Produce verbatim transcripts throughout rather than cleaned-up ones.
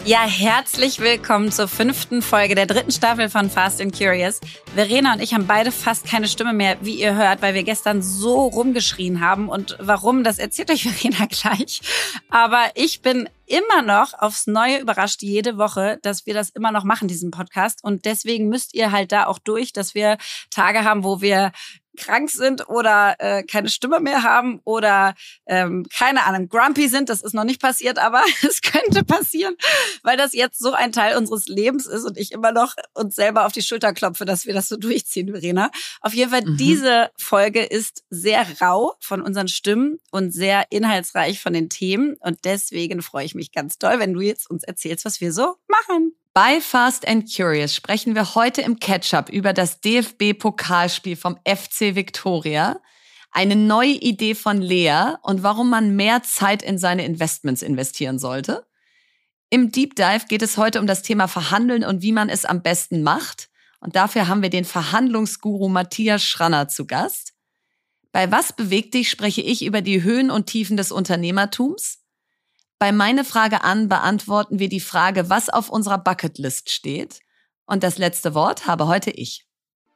Ja, herzlich willkommen zur fünften Folge der dritten Staffel von Fast and Curious. Verena und ich haben beide fast keine Stimme mehr, wie ihr hört, weil wir gestern so rumgeschrien haben. Und warum, das erzählt euch Verena gleich. Aber ich bin immer noch aufs Neue überrascht jede Woche, dass wir das immer noch machen, diesen Podcast. Und deswegen müsst ihr halt da auch durch, dass wir Tage haben, wo wir krank sind oder äh, keine Stimme mehr haben oder ähm, keine Ahnung, grumpy sind. Das ist noch nicht passiert, aber es könnte passieren, weil das jetzt so ein Teil unseres Lebens ist und ich immer noch uns selber auf die Schulter klopfe, dass wir das so durchziehen, Verena. Auf jeden Fall, mhm. Diese Folge ist sehr rau von unseren Stimmen und sehr inhaltsreich von den Themen und deswegen freue ich mich ganz doll, wenn du jetzt uns erzählst, was wir so machen. Bei Fast and Curious sprechen wir heute im Catch-up über das D F B-Pokalspiel vom F C Viktoria, eine neue Idee von Lea und warum man mehr Zeit in seine Investments investieren sollte. Im Deep Dive geht es heute um das Thema Verhandeln und wie man es am besten macht. Und dafür haben wir den Verhandlungsguru Matthias Schranner zu Gast. Bei Was bewegt dich spreche ich über die Höhen und Tiefen des Unternehmertums. Bei Meine Frage an beantworten wir die Frage, was auf unserer Bucketlist steht. Und das letzte Wort habe heute ich.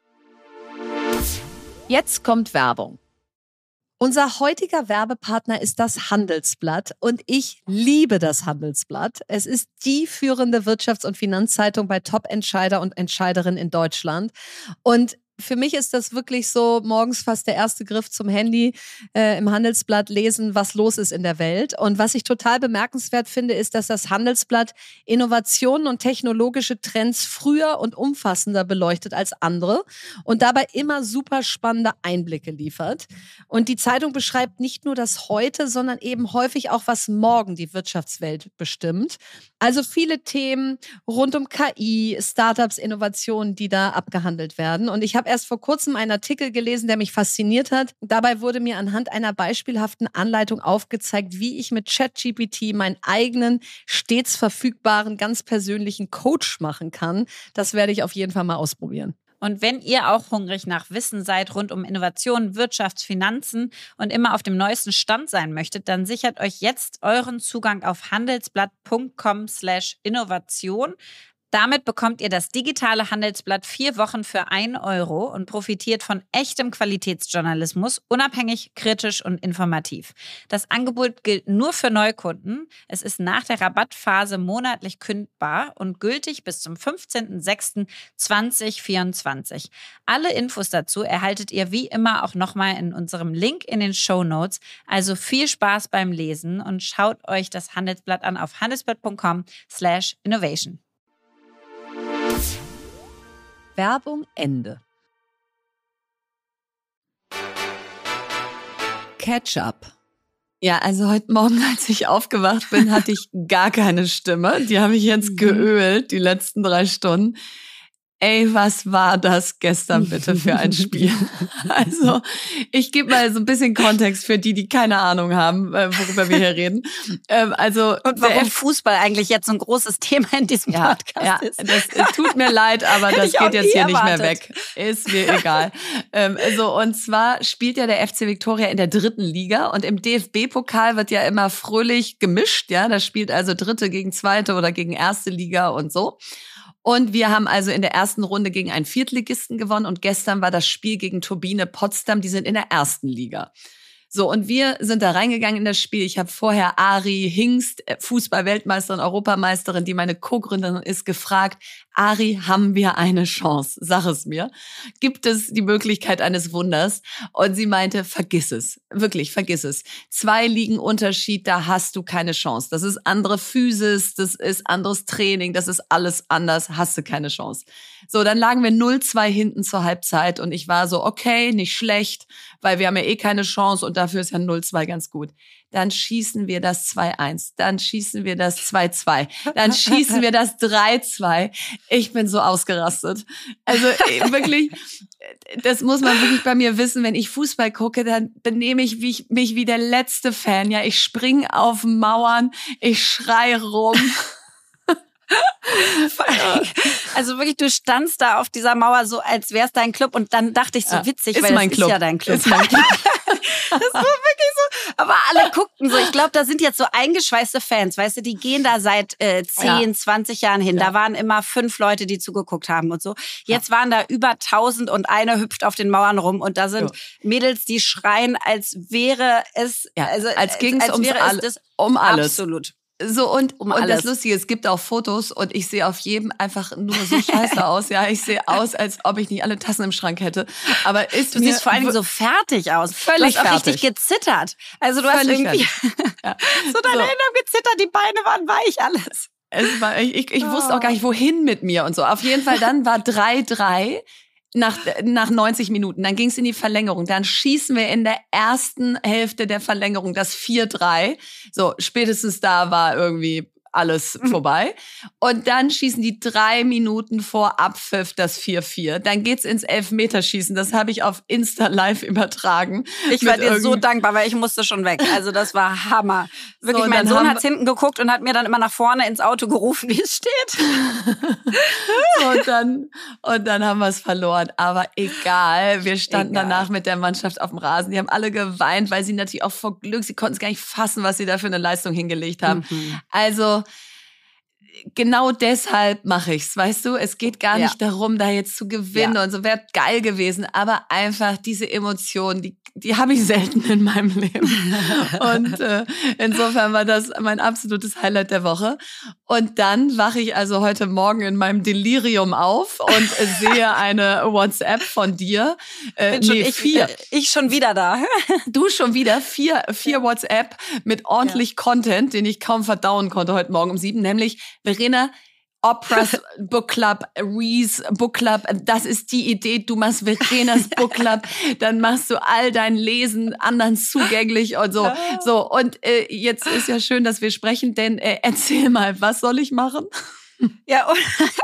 Jetzt kommt Werbung. Unser heutiger Werbepartner ist das Handelsblatt und ich liebe das Handelsblatt. Es ist die führende Wirtschafts- und Finanzzeitung bei Top-Entscheider und Entscheiderinnen in Deutschland. Und für mich ist das wirklich so morgens fast der erste Griff zum Handy, äh, im Handelsblatt lesen, was los ist in der Welt. Und was ich total bemerkenswert finde, ist, dass das Handelsblatt Innovationen und technologische Trends früher und umfassender beleuchtet als andere und dabei immer super spannende Einblicke liefert. Und die Zeitung beschreibt nicht nur das Heute, sondern eben häufig auch, was morgen die Wirtschaftswelt bestimmt. Also viele Themen rund um K I, Startups, Innovationen, die da abgehandelt werden. Und ich habe erst vor kurzem einen Artikel gelesen, der mich fasziniert hat. Dabei wurde mir anhand einer beispielhaften Anleitung aufgezeigt, wie ich mit ChatGPT meinen eigenen, stets verfügbaren, ganz persönlichen Coach machen kann. Das werde ich auf jeden Fall mal ausprobieren. Und wenn ihr auch hungrig nach Wissen seid rund um Innovation, Wirtschaft, Finanzen und immer auf dem neuesten Stand sein möchtet, dann sichert euch jetzt euren Zugang auf handelsblatt punkt com slash innovation. Damit bekommt ihr das digitale Handelsblatt vier Wochen für ein Euro und profitiert von echtem Qualitätsjournalismus, unabhängig, kritisch und informativ. Das Angebot gilt nur für Neukunden. Es ist nach der Rabattphase monatlich kündbar und gültig bis zum fünfzehnten sechsten zweitausendvierundzwanzig. Alle Infos dazu erhaltet ihr wie immer auch nochmal in unserem Link in den Shownotes. Also viel Spaß beim Lesen und schaut euch das Handelsblatt an auf handelsblatt punkt com slash innovation. Werbung Ende. Catch-up. Ja, also heute Morgen, als ich aufgewacht bin, hatte ich gar keine Stimme. Die habe ich jetzt geölt, die letzten drei Stunden. Ey, was war das gestern bitte für ein Spiel? Also, ich gebe mal so ein bisschen Kontext für die, die keine Ahnung haben, worüber wir hier reden. Also und warum Fußball eigentlich jetzt so ein großes Thema in diesem ja, Podcast ja, ist. Das, es tut mir leid, aber das geht jetzt hier erwartet. Nicht mehr weg. Ist mir egal. Also, und zwar spielt ja der F C Viktoria in der dritten Liga und im D F B-Pokal wird ja immer fröhlich gemischt. Ja, da spielt also dritte gegen zweite oder gegen erste Liga und so. Und wir haben also in der ersten Runde gegen einen Viertligisten gewonnen und gestern war das Spiel gegen Turbine Potsdam, die sind in der ersten Liga. So, und wir sind da reingegangen in das Spiel. Ich habe vorher Ari Hingst, Fußball-Weltmeisterin, Europameisterin, die meine Co-Gründerin ist, gefragt, Ari, haben wir eine Chance? Sag es mir. Gibt es die Möglichkeit eines Wunders? Und sie meinte, vergiss es. Wirklich, vergiss es. Zwei Ligen Unterschied, da hast du keine Chance. Das ist andere Physis, das ist anderes Training, das ist alles anders, hast du keine Chance. So, dann lagen wir null zwei hinten zur Halbzeit und ich war so, okay, nicht schlecht, weil wir haben ja eh keine Chance und dafür ist ja null zwei ganz gut. Dann schießen wir das zwei eins, dann schießen wir das zwei zwei, dann schießen wir das drei zwei. Ich bin so ausgerastet. Also wirklich, das muss man wirklich bei mir wissen, wenn ich Fußball gucke, dann benehme ich mich, mich wie der letzte Fan. Ja, ich springe auf Mauern, ich schrei rum. Also wirklich, du standst da auf dieser Mauer so, als wär's dein Club und dann dachte ich so ja, witzig, ist weil mein das Club. ist ja dein Club. Ist mein Club. Das war wirklich so, Aber alle guckten so. Ich glaube, da sind jetzt so eingeschweißte Fans, weißt du, die gehen da seit äh, zehn, ja. zwanzig Jahren hin. Ja. Da waren immer fünf Leute, die zugeguckt haben und so. Jetzt ja. waren da über tausend und einer hüpft auf den Mauern rum und da sind so. Mädels, die schreien, als wäre es, ja. also als ging es ums all, das um alles. Absolut. So und, um und das Lustige, es gibt auch Fotos und ich sehe auf jedem einfach nur so scheiße aus. Ja, ich sehe aus, als ob ich nicht alle Tassen im Schrank hätte. Aber ist du siehst vor allem so fertig aus. Völlig du hast auch fertig. richtig gezittert. Also du völlig hast irgendwie ja. so deine so. Hände haben gezittert, die Beine waren weich, alles. Es war, ich ich, ich oh. wusste auch gar nicht, wohin mit mir und so. Auf jeden Fall, dann war drei drei. Nach, nach neunzig Minuten, dann ging es in die Verlängerung. Dann schießen wir in der ersten Hälfte der Verlängerung das vier drei. So, spätestens da war irgendwie alles vorbei. Und dann schießen die drei Minuten vor Abpfiff das vier vier. Dann geht's ins Elfmeterschießen. Das habe ich auf Insta live übertragen. Ich war dir so dankbar, weil ich musste schon weg. Also das war Hammer. Wirklich, so, mein Sohn hat's hinten geguckt und hat mir dann immer nach vorne ins Auto gerufen, wie es steht. So, und dann, und dann haben wir es verloren. Aber egal, wir standen egal. danach mit der Mannschaft auf dem Rasen. Die haben alle geweint, weil sie natürlich auch vor Glück, sie konnten es gar nicht fassen, was sie da für eine Leistung hingelegt haben. Mhm. Also genau deshalb mache ich's, weißt du? Es geht gar ja. nicht darum, da jetzt zu gewinnen ja. und so, wäre geil gewesen, aber einfach diese Emotionen, die die habe ich selten in meinem Leben. Und äh, insofern war das mein absolutes Highlight der Woche. Und dann wache ich also heute Morgen in meinem Delirium auf und äh, sehe eine WhatsApp von dir. Äh, Bin schon nee, ich, vier. Ich schon wieder da. Du schon wieder. Vier, vier ja. WhatsApp mit ordentlich ja. Content, den ich kaum verdauen konnte heute Morgen um sieben. Nämlich, Verena, Oprah's Book Club, Reese Book Club, das ist die Idee, du machst Verenas Book Club, dann machst du all dein Lesen anderen zugänglich und so. So, und äh, jetzt ist ja schön, dass wir sprechen, denn äh, erzähl mal, was soll ich machen? Ja, und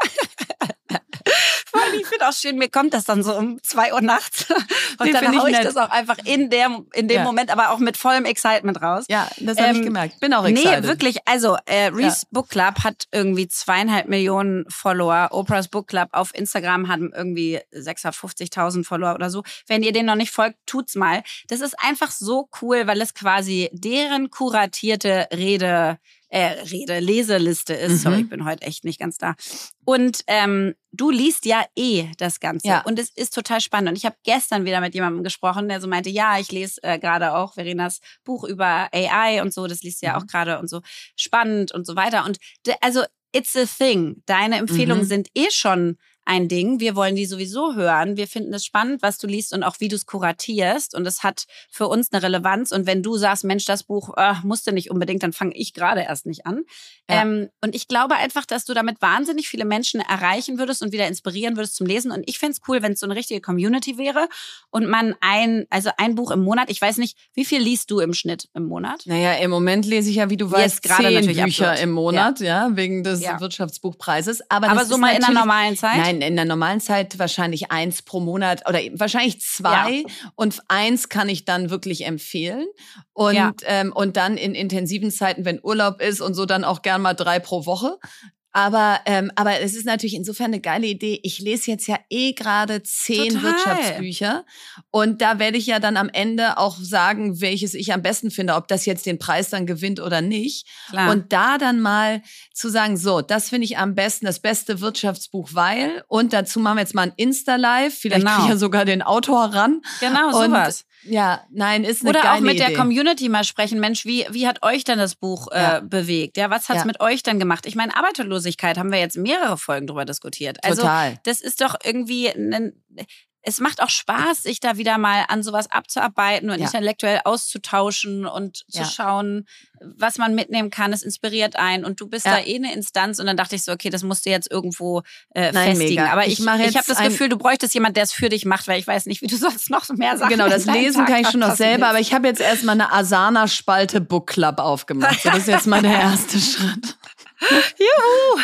ich finde auch schön, mir kommt das dann so um zwei Uhr nachts und nee, dann hau ich, ich das auch einfach in, der, in dem ja. Moment, aber auch mit vollem Excitement raus. Ja, das habe ähm, ich gemerkt. Bin auch excited. Nee, wirklich, also äh, Reese ja. Book Club hat irgendwie zweieinhalb Millionen Follower. Oprah's Book Club auf Instagram hat irgendwie sechshundertfünfzigtausend Follower oder so. Wenn ihr denen noch nicht folgt, tut's mal. Das ist einfach so cool, weil es quasi deren kuratierte Rede Äh, Rede, Leseliste ist. Mhm. Sorry, ich bin heute echt nicht ganz da. Und ähm, du liest ja eh das Ganze. Ja. Und es ist total spannend. Und ich habe gestern wieder mit jemandem gesprochen, der so meinte, ja, ich lese äh, gerade auch Verenas Buch über A I und so. Das liest du ja mhm. auch gerade und so. Spannend und so weiter. Und de, also, it's a thing. Deine Empfehlungen mhm. sind eh schon ein Ding. Wir wollen die sowieso hören. Wir finden es spannend, was du liest und auch wie du es kuratierst. Und es hat für uns eine Relevanz. Und wenn du sagst, Mensch, das Buch äh, musste nicht unbedingt, dann fange ich gerade erst nicht an. Ja. Ähm, und ich glaube einfach, dass du damit wahnsinnig viele Menschen erreichen würdest und wieder inspirieren würdest zum Lesen. Und ich fände es cool, wenn es so eine richtige Community wäre und man ein, also ein Buch im Monat, ich weiß nicht, wie viel liest du im Schnitt im Monat? Naja, im Moment lese ich ja, wie du weißt, gerade zehn Bücher absurd. im Monat, ja, ja wegen des ja. Wirtschaftsbuchpreises. Aber, Aber das so ist mal in der normalen Zeit? Nein, in der normalen Zeit wahrscheinlich eins pro Monat oder wahrscheinlich zwei ja. und eins kann ich dann wirklich empfehlen und ja. ähm, und dann in intensiven Zeiten, wenn Urlaub ist und so, dann auch gern mal drei pro Woche. Aber ähm, aber es ist natürlich insofern eine geile Idee. Ich lese jetzt ja eh gerade zehn Total. Wirtschaftsbücher und da werde ich ja dann am Ende auch sagen, welches ich am besten finde, ob das jetzt den Preis dann gewinnt oder nicht. Klar. Und da dann mal zu sagen, so, das finde ich am besten, das beste Wirtschaftsbuch, weil und dazu machen wir jetzt mal ein Insta-Live. Vielleicht genau. kriege ich ja sogar den Autor ran. Genau, sowas. Und ja, nein, ist eine Oder geile auch mit Idee. der Community mal sprechen. Mensch, wie wie hat euch denn das Buch äh, ja. bewegt? Ja, was hat's ja. mit euch denn gemacht? Ich meine, Arbeitslosigkeit haben wir jetzt mehrere Folgen drüber diskutiert. Also Total. Das ist doch irgendwie ein, es macht auch Spaß, sich da wieder mal an sowas abzuarbeiten und ja. intellektuell auszutauschen und zu ja. schauen, was man mitnehmen kann. Es inspiriert einen und du bist ja. da eh eine Instanz und dann dachte ich so, okay, das musst du jetzt irgendwo äh, Nein, festigen. mega. Aber ich, ich, ich habe das Gefühl, du bräuchtest jemanden, der es für dich macht, weil ich weiß nicht, wie du sonst noch mehr Sachen Genau, das Lesen Tag kann ich schon noch selber, willst. aber ich habe jetzt erstmal eine Asana-Spalte Book Club aufgemacht. So, das ist jetzt mal der erste Schritt. Juhu!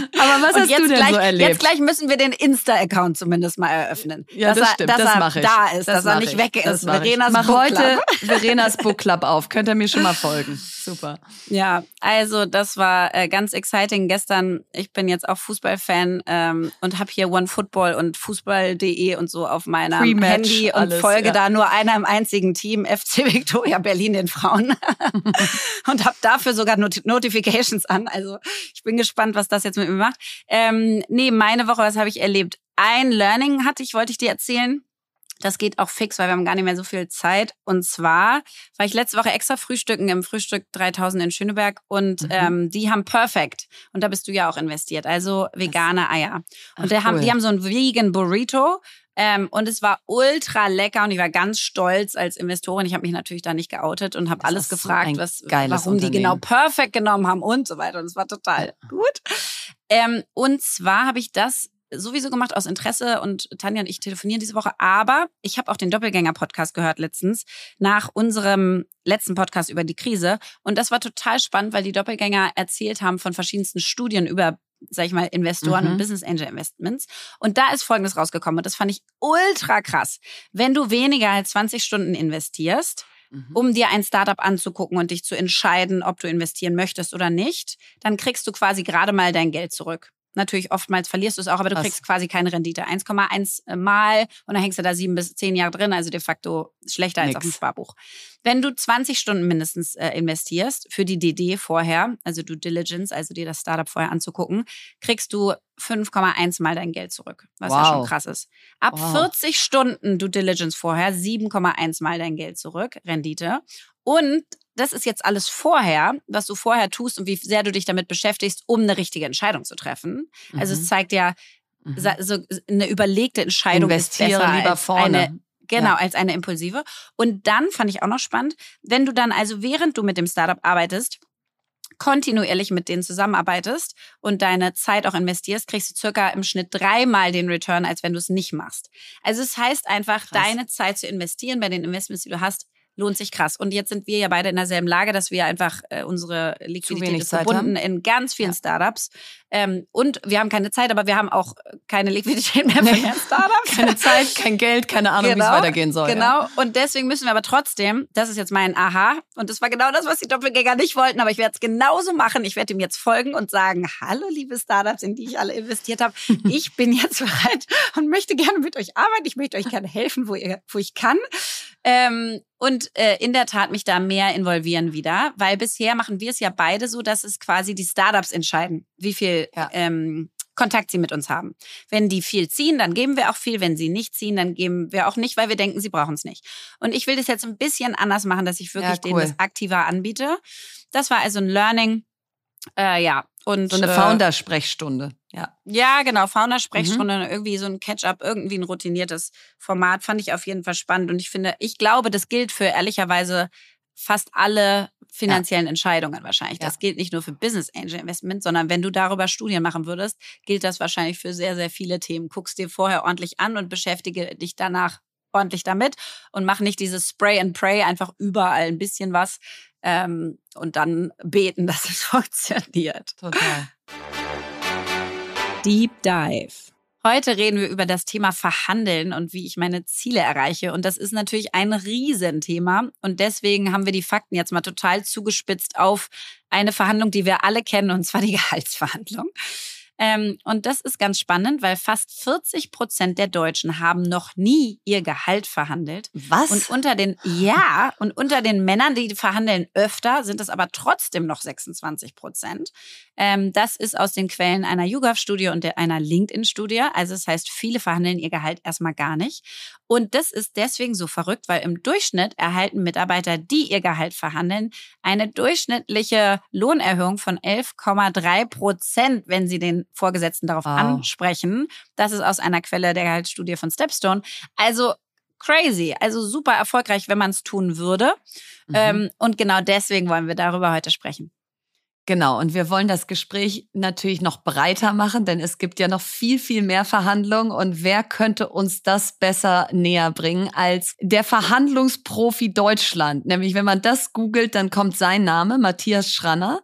Aber was Und hast jetzt du denn gleich, so erlebt? Jetzt gleich müssen wir den Insta-Account zumindest mal eröffnen. Ja, das dass stimmt, er, dass das er mache ich. da ist, das dass er nicht ich. weg das ist. Mach Verenas ich mach Book heute Club. Verenas Book Club auf. Könnt ihr mir schon mal folgen. Super. Ja, also das war äh, ganz exciting gestern. Ich bin jetzt auch Fußballfan ähm, und habe hier OneFootball und Fußball punkt de und so auf meinem Pre-Match, Handy und alles, folge ja. da nur einem einzigen Team, F C Viktoria Berlin, den Frauen. Und habe dafür sogar Not- Notifications an. Also ich bin gespannt, was das jetzt mit mir macht. Ähm, nee, meine Woche, was habe ich erlebt? Ein Learning hatte ich, wollte ich dir erzählen. Das geht auch fix, weil wir haben gar nicht mehr so viel Zeit. Und zwar war ich letzte Woche extra frühstücken im Frühstück dreitausend in Schöneberg und mhm. ähm, die haben Perfect. Und da bist du ja auch investiert, also vegane Eier. Und Ach, haben, cool. die haben so ein Vegan Burrito. Ähm, und es war ultra lecker und ich war ganz stolz als Investorin. Ich habe mich natürlich da nicht geoutet und habe alles gefragt, so was, warum die genau Perfect genommen haben und so weiter. Und es war total ja. gut. Ähm, und zwar habe ich das sowieso gemacht aus Interesse und Tanja und ich telefonieren diese Woche. Aber ich habe auch den Doppelgänger-Podcast gehört letztens nach unserem letzten Podcast über die Krise. Und das war total spannend, weil die Doppelgänger erzählt haben von verschiedensten Studien über, sag ich mal, Investoren mhm. und Business Angel Investments. Und da ist Folgendes rausgekommen und das fand ich ultra krass. Wenn du weniger als zwanzig Stunden investierst, mhm. um dir ein Startup anzugucken und dich zu entscheiden, ob du investieren möchtest oder nicht, dann kriegst du quasi gerade mal dein Geld zurück. Natürlich, oftmals verlierst du es auch, aber du kriegst Was? quasi keine Rendite. eins Komma eins Mal und dann hängst du da sieben bis zehn Jahre drin, also de facto schlechter Nix. als auf dem Sparbuch. Wenn du zwanzig Stunden mindestens äh, investierst für die D D vorher, also Due Diligence, also dir das Startup vorher anzugucken, kriegst du fünf Komma eins Mal dein Geld zurück, was wow. ja schon krass ist. Ab wow. vierzig Stunden Due Diligence vorher, sieben Komma eins Mal dein Geld zurück, Rendite. Und das ist jetzt alles vorher, was du vorher tust und wie sehr du dich damit beschäftigst, um eine richtige Entscheidung zu treffen. Mhm. Also es zeigt ja, mhm. so eine überlegte Entscheidung Investiere ist besser lieber als vorne. eine, genau, ja. als eine impulsive. Und dann fand ich auch noch spannend, wenn du dann also während du mit dem Startup arbeitest, kontinuierlich mit denen zusammenarbeitest und deine Zeit auch investierst, kriegst du circa im Schnitt dreimal den Return, als wenn du es nicht machst. Also es heißt einfach, Krass. deine Zeit zu investieren bei den Investments, die du hast, lohnt sich krass. Und jetzt sind wir ja beide in derselben Lage, dass wir einfach äh, unsere Liquidität ist verbunden in ganz vielen ja. Startups. Ähm, und wir haben keine Zeit, aber wir haben auch keine Liquidität mehr für nee. Startups. Keine Zeit, kein Geld, keine Ahnung, genau, wie es weitergehen soll. Genau. Ja. Und deswegen müssen wir aber trotzdem, das ist jetzt mein Aha, und das war genau das, was die Doppelgänger nicht wollten, aber ich werde es genauso machen. Ich werde ihm jetzt folgen und sagen, hallo liebe Startups, in die ich alle investiert habe. Ich bin jetzt bereit und möchte gerne mit euch arbeiten. Ich möchte euch gerne helfen, wo, ihr, wo ich kann. Ähm, und äh, in der Tat mich da mehr involvieren wieder, weil bisher machen wir es ja beide so, dass es quasi die Startups entscheiden, wie viel ja. ähm, Kontakt sie mit uns haben. Wenn die viel ziehen, dann geben wir auch viel. Wenn sie nicht ziehen, dann geben wir auch nicht, weil wir denken, sie brauchen es nicht. Und ich will das jetzt ein bisschen anders machen, dass ich wirklich ja, cool. denen das aktiver anbiete. Das war also ein Learning. Äh, ja. Und, so eine Founder-Sprechstunde, ja. Ja, genau, Founder-Sprechstunde, mhm. irgendwie so ein Catch-up, irgendwie ein routiniertes Format, fand ich auf jeden Fall spannend. Und ich finde, ich glaube, das gilt für ehrlicherweise fast alle finanziellen ja. Entscheidungen wahrscheinlich. Das ja. gilt nicht nur für Business Angel Investment, sondern wenn du darüber Studien machen würdest, gilt das wahrscheinlich für sehr, sehr viele Themen. Guckst dir vorher ordentlich an und beschäftige dich danach ordentlich damit und mach nicht dieses Spray and Pray, einfach überall ein bisschen was. Ähm, und dann beten, dass es funktioniert. Total. Deep Dive. Heute reden wir über das Thema Verhandeln und wie ich meine Ziele erreiche. Und das ist natürlich ein Riesenthema. Und deswegen haben wir die Fakten jetzt mal total zugespitzt auf eine Verhandlung, die wir alle kennen, und zwar die Gehaltsverhandlung. Ähm, und das ist ganz spannend, weil fast vierzig Prozent der Deutschen haben noch nie ihr Gehalt verhandelt. Was? Und unter den, ja, und unter den Männern, die verhandeln öfter, sind es aber trotzdem noch sechsundzwanzig Prozent. Ähm, das ist aus den Quellen einer YouGov-Studie und der, einer LinkedIn-Studie. Also das heißt, viele verhandeln ihr Gehalt erstmal gar nicht. Und das ist deswegen so verrückt, weil im Durchschnitt erhalten Mitarbeiter, die ihr Gehalt verhandeln, eine durchschnittliche Lohnerhöhung von elf Komma drei Prozent, wenn sie den Vorgesetzten darauf wow. ansprechen. Das ist aus einer Quelle der Gehaltsstudie von Stepstone. Also crazy, also super erfolgreich, wenn man es tun würde. Mhm. Ähm, und genau deswegen wollen wir darüber heute sprechen. Genau, und wir wollen das Gespräch natürlich noch breiter machen, denn es gibt ja noch viel, viel mehr Verhandlungen. Und wer könnte uns das besser näher bringen als der Verhandlungsprofi Deutschland? Nämlich, wenn man das googelt, dann kommt sein Name, Matthias Schranner.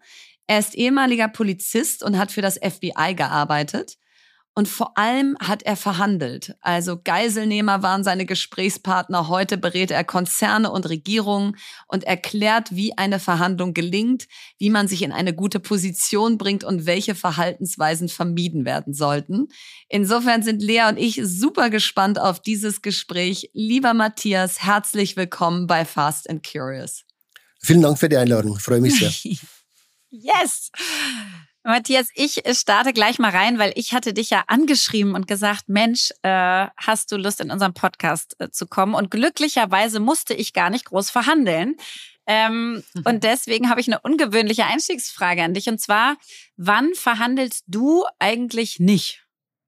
Er ist ehemaliger Polizist und hat für das F B I gearbeitet. Und vor allem hat er verhandelt. Also Geiselnehmer waren seine Gesprächspartner. Heute berät er Konzerne und Regierungen und erklärt, wie eine Verhandlung gelingt, wie man sich in eine gute Position bringt und welche Verhaltensweisen vermieden werden sollten. Insofern sind Lea und ich super gespannt auf dieses Gespräch. Lieber Matthias, herzlich willkommen bei Fast and Curious. Vielen Dank für die Einladung. Ich freue mich sehr. Yes! Matthias, ich starte gleich mal rein, weil ich hatte dich ja angeschrieben und gesagt, Mensch, äh, hast du Lust, in unserem Podcast äh, zu kommen? Und glücklicherweise musste ich gar nicht groß verhandeln. Ähm, mhm. Und deswegen habe ich eine ungewöhnliche Einstiegsfrage an dich. Und zwar, wann verhandelst du eigentlich nicht?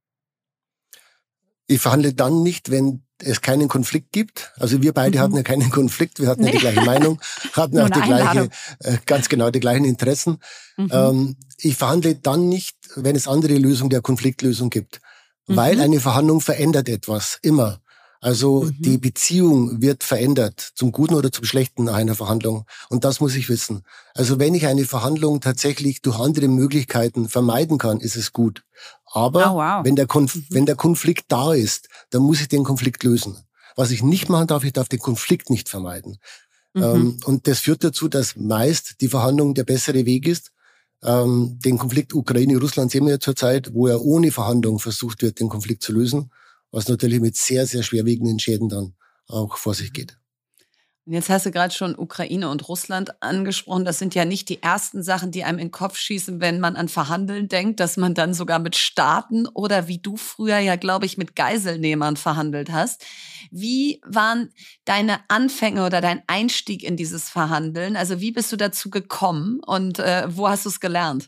Ich verhandle dann nicht, wenn es keinen Konflikt gibt. Also wir beide mhm. hatten ja keinen Konflikt, wir hatten nee. ja die gleiche Meinung, hatten auch die gleiche, äh, ganz genau die gleichen Interessen. Mhm. Ähm, ich verhandle dann nicht, wenn es andere Lösungen der Konfliktlösung gibt. Mhm. Weil eine Verhandlung verändert etwas, immer. Also mhm. die Beziehung wird verändert, zum Guten oder zum Schlechten nach einer Verhandlung. Und das muss ich wissen. Also wenn ich eine Verhandlung tatsächlich durch andere Möglichkeiten vermeiden kann, ist es gut. Aber oh, wow. wenn, der Konf- mhm. wenn der Konflikt da ist, dann muss ich den Konflikt lösen. Was ich nicht machen darf, ich darf den Konflikt nicht vermeiden. Mhm. Ähm, und das führt dazu, dass meist die Verhandlung der bessere Weg ist. Ähm, den Konflikt Ukraine-Russland sehen wir ja zurzeit, wo ja ohne Verhandlung versucht wird, den Konflikt zu lösen. Was natürlich mit sehr, sehr schwerwiegenden Schäden dann auch vor sich geht. Und jetzt hast du gerade schon Ukraine und Russland angesprochen. Das sind ja nicht die ersten Sachen, die einem in den Kopf schießen, wenn man an Verhandeln denkt, dass man dann sogar mit Staaten oder wie du früher ja, glaube ich, mit Geiselnehmern verhandelt hast. Wie waren deine Anfänge oder dein Einstieg in dieses Verhandeln? Also wie bist du dazu gekommen und äh, wo hast du es gelernt?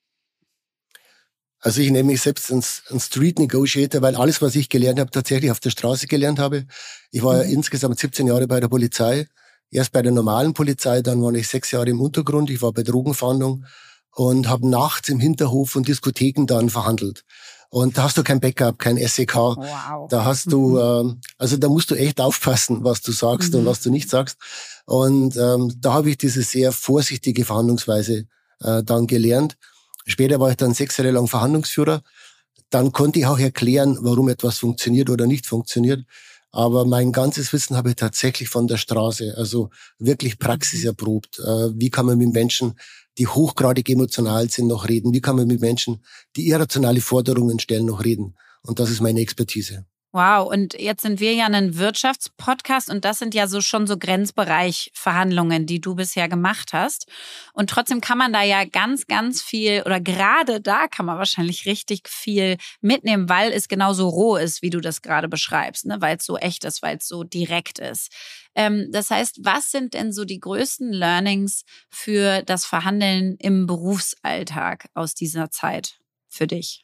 Also ich nenne mich selbst ein, ein Street Negotiator, weil alles, was ich gelernt habe, tatsächlich auf der Straße gelernt habe. Ich war mhm. ja insgesamt siebzehn Jahre bei der Polizei. Erst bei der normalen Polizei, dann war ich sechs Jahre im Untergrund. Ich war bei Drogenfahndung und habe nachts im Hinterhof und Diskotheken dann verhandelt. Und da hast du kein Backup, kein S E K. Wow. Da hast du, mhm. ähm, also da musst du echt aufpassen, was du sagst mhm. und was du nicht sagst. Und ähm, da habe ich diese sehr vorsichtige Verhandlungsweise äh, dann gelernt. Später war ich dann sechs Jahre lang Verhandlungsführer. Dann konnte ich auch erklären, warum etwas funktioniert oder nicht funktioniert. Aber mein ganzes Wissen habe ich tatsächlich von der Straße, also wirklich praxiserprobt. Wie kann man mit Menschen, die hochgradig emotional sind, noch reden? Wie kann man mit Menschen, die irrationale Forderungen stellen, noch reden? Und das ist meine Expertise. Wow, und jetzt sind wir ja ein Wirtschaftspodcast und das sind ja so schon so Grenzbereichverhandlungen, die du bisher gemacht hast. Und trotzdem kann man da ja ganz, ganz viel oder gerade da kann man wahrscheinlich richtig viel mitnehmen, weil es genauso roh ist, wie du das gerade beschreibst, ne? Weil es so echt ist, weil es so direkt ist. Ähm, das heißt, was sind denn so die größten Learnings für das Verhandeln im Berufsalltag aus dieser Zeit für dich?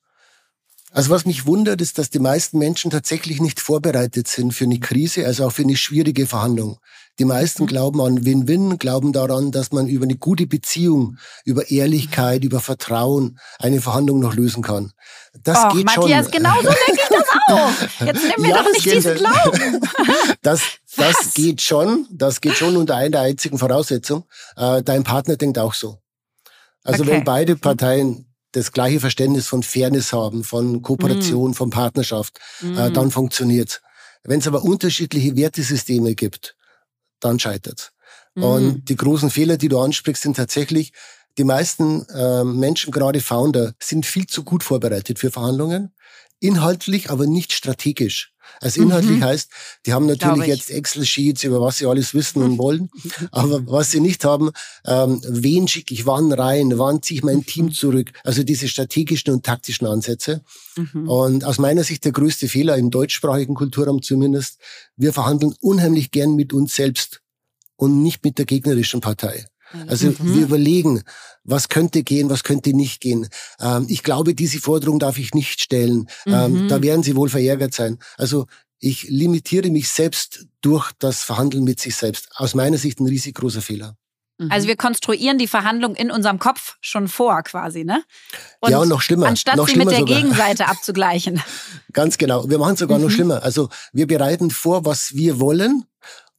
Also was mich wundert, ist, dass die meisten Menschen tatsächlich nicht vorbereitet sind für eine Krise, also auch für eine schwierige Verhandlung. Die meisten mhm. glauben an Win-Win, glauben daran, dass man über eine gute Beziehung, über Ehrlichkeit, über Vertrauen eine Verhandlung noch lösen kann. Das Och, geht Matthias, schon. Genau so denke ich das auch. Jetzt nimm mir ja, doch nicht diesen Glauben. Das, das geht schon, das geht schon unter einer einzigen Voraussetzung. Äh, dein Partner denkt auch so. Also okay. wenn beide Parteien das gleiche Verständnis von Fairness haben, von Kooperation, mm. von Partnerschaft, mm. äh, dann funktioniert's. Wenn es aber unterschiedliche Wertesysteme gibt, dann scheitert's. Mm. Und die großen Fehler, die du ansprichst, sind tatsächlich, die meisten äh, Menschen, gerade Founder, sind viel zu gut vorbereitet für Verhandlungen, inhaltlich, aber nicht strategisch. Also inhaltlich mhm. heißt, die haben natürlich jetzt Excel-Sheets, über was sie alles wissen und wollen. Aber was sie nicht haben, ähm, wen schicke ich wann rein, wann ziehe ich mein Team zurück. Also diese strategischen und taktischen Ansätze. Mhm. Und aus meiner Sicht der größte Fehler im deutschsprachigen Kulturraum zumindest, wir verhandeln unheimlich gern mit uns selbst und nicht mit der gegnerischen Partei. Also mhm. wir überlegen, was könnte gehen, was könnte nicht gehen. Ähm, ich glaube, diese Forderung darf ich nicht stellen. Mhm. Ähm, da werden sie wohl verärgert sein. Also ich limitiere mich selbst durch das Verhandeln mit sich selbst. Aus meiner Sicht ein riesig großer Fehler. Also wir konstruieren die Verhandlung in unserem Kopf schon vor quasi, ne? Und ja, und noch schlimmer. Anstatt noch sie schlimmer mit der sogar. Gegenseite abzugleichen. Ganz genau. Wir machen es sogar mhm. noch schlimmer. Also wir bereiten vor, was wir wollen.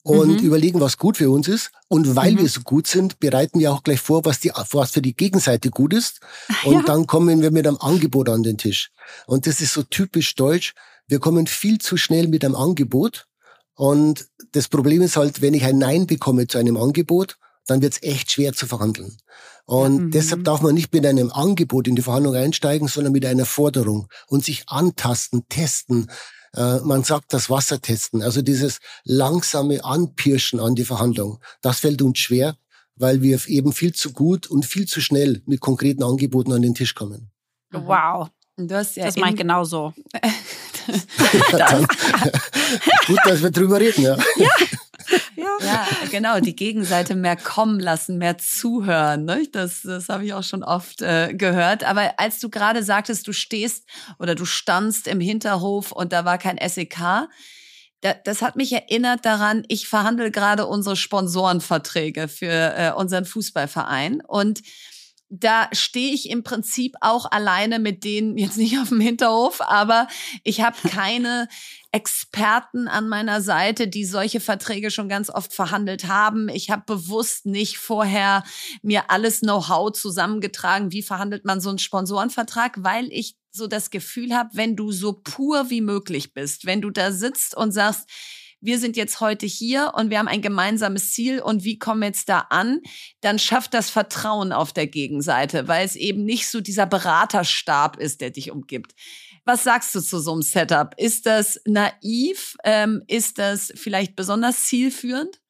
und Mhm. überlegen, was gut für uns ist. Und weil Mhm. wir so gut sind, bereiten wir auch gleich vor, was, die, was für die Gegenseite gut ist. Und Ja. dann kommen wir mit einem Angebot an den Tisch. Und das ist so typisch deutsch. Wir kommen viel zu schnell mit einem Angebot. Und das Problem ist halt, wenn ich ein Nein bekomme zu einem Angebot, dann wird es echt schwer zu verhandeln. Und Mhm. deshalb darf man nicht mit einem Angebot in die Verhandlung einsteigen, sondern mit einer Forderung und sich antasten, testen. Äh, man sagt das Wasser testen, also dieses langsame Anpirschen an die Verhandlung. Das fällt uns schwer, weil wir eben viel zu gut und viel zu schnell mit konkreten Angeboten an den Tisch kommen. Wow. Du hast ja Das mache ich genauso. Dann, gut, dass wir drüber reden, ja. Ja. Ja, genau, die Gegenseite mehr kommen lassen, mehr zuhören. Ne? Das, das habe ich auch schon oft äh, gehört. Aber als du gerade sagtest, du stehst oder du standst im Hinterhof und da war kein S E K, da, das hat mich erinnert daran, ich verhandle gerade unsere Sponsorenverträge für äh, unseren Fußballverein und da stehe ich im Prinzip auch alleine mit denen, jetzt nicht auf dem Hinterhof, aber ich habe keine Experten an meiner Seite, die solche Verträge schon ganz oft verhandelt haben. Ich habe bewusst nicht vorher mir alles Know-how zusammengetragen, wie verhandelt man so einen Sponsorenvertrag, weil ich so das Gefühl habe, wenn du so pur wie möglich bist, wenn du da sitzt und sagst, wir sind jetzt heute hier und wir haben ein gemeinsames Ziel und wie kommen wir jetzt da an, dann schafft das Vertrauen auf der Gegenseite, weil es eben nicht so dieser Beraterstab ist, der dich umgibt. Was sagst du zu so einem Setup? Ist das naiv? Ähm, ist das vielleicht besonders zielführend?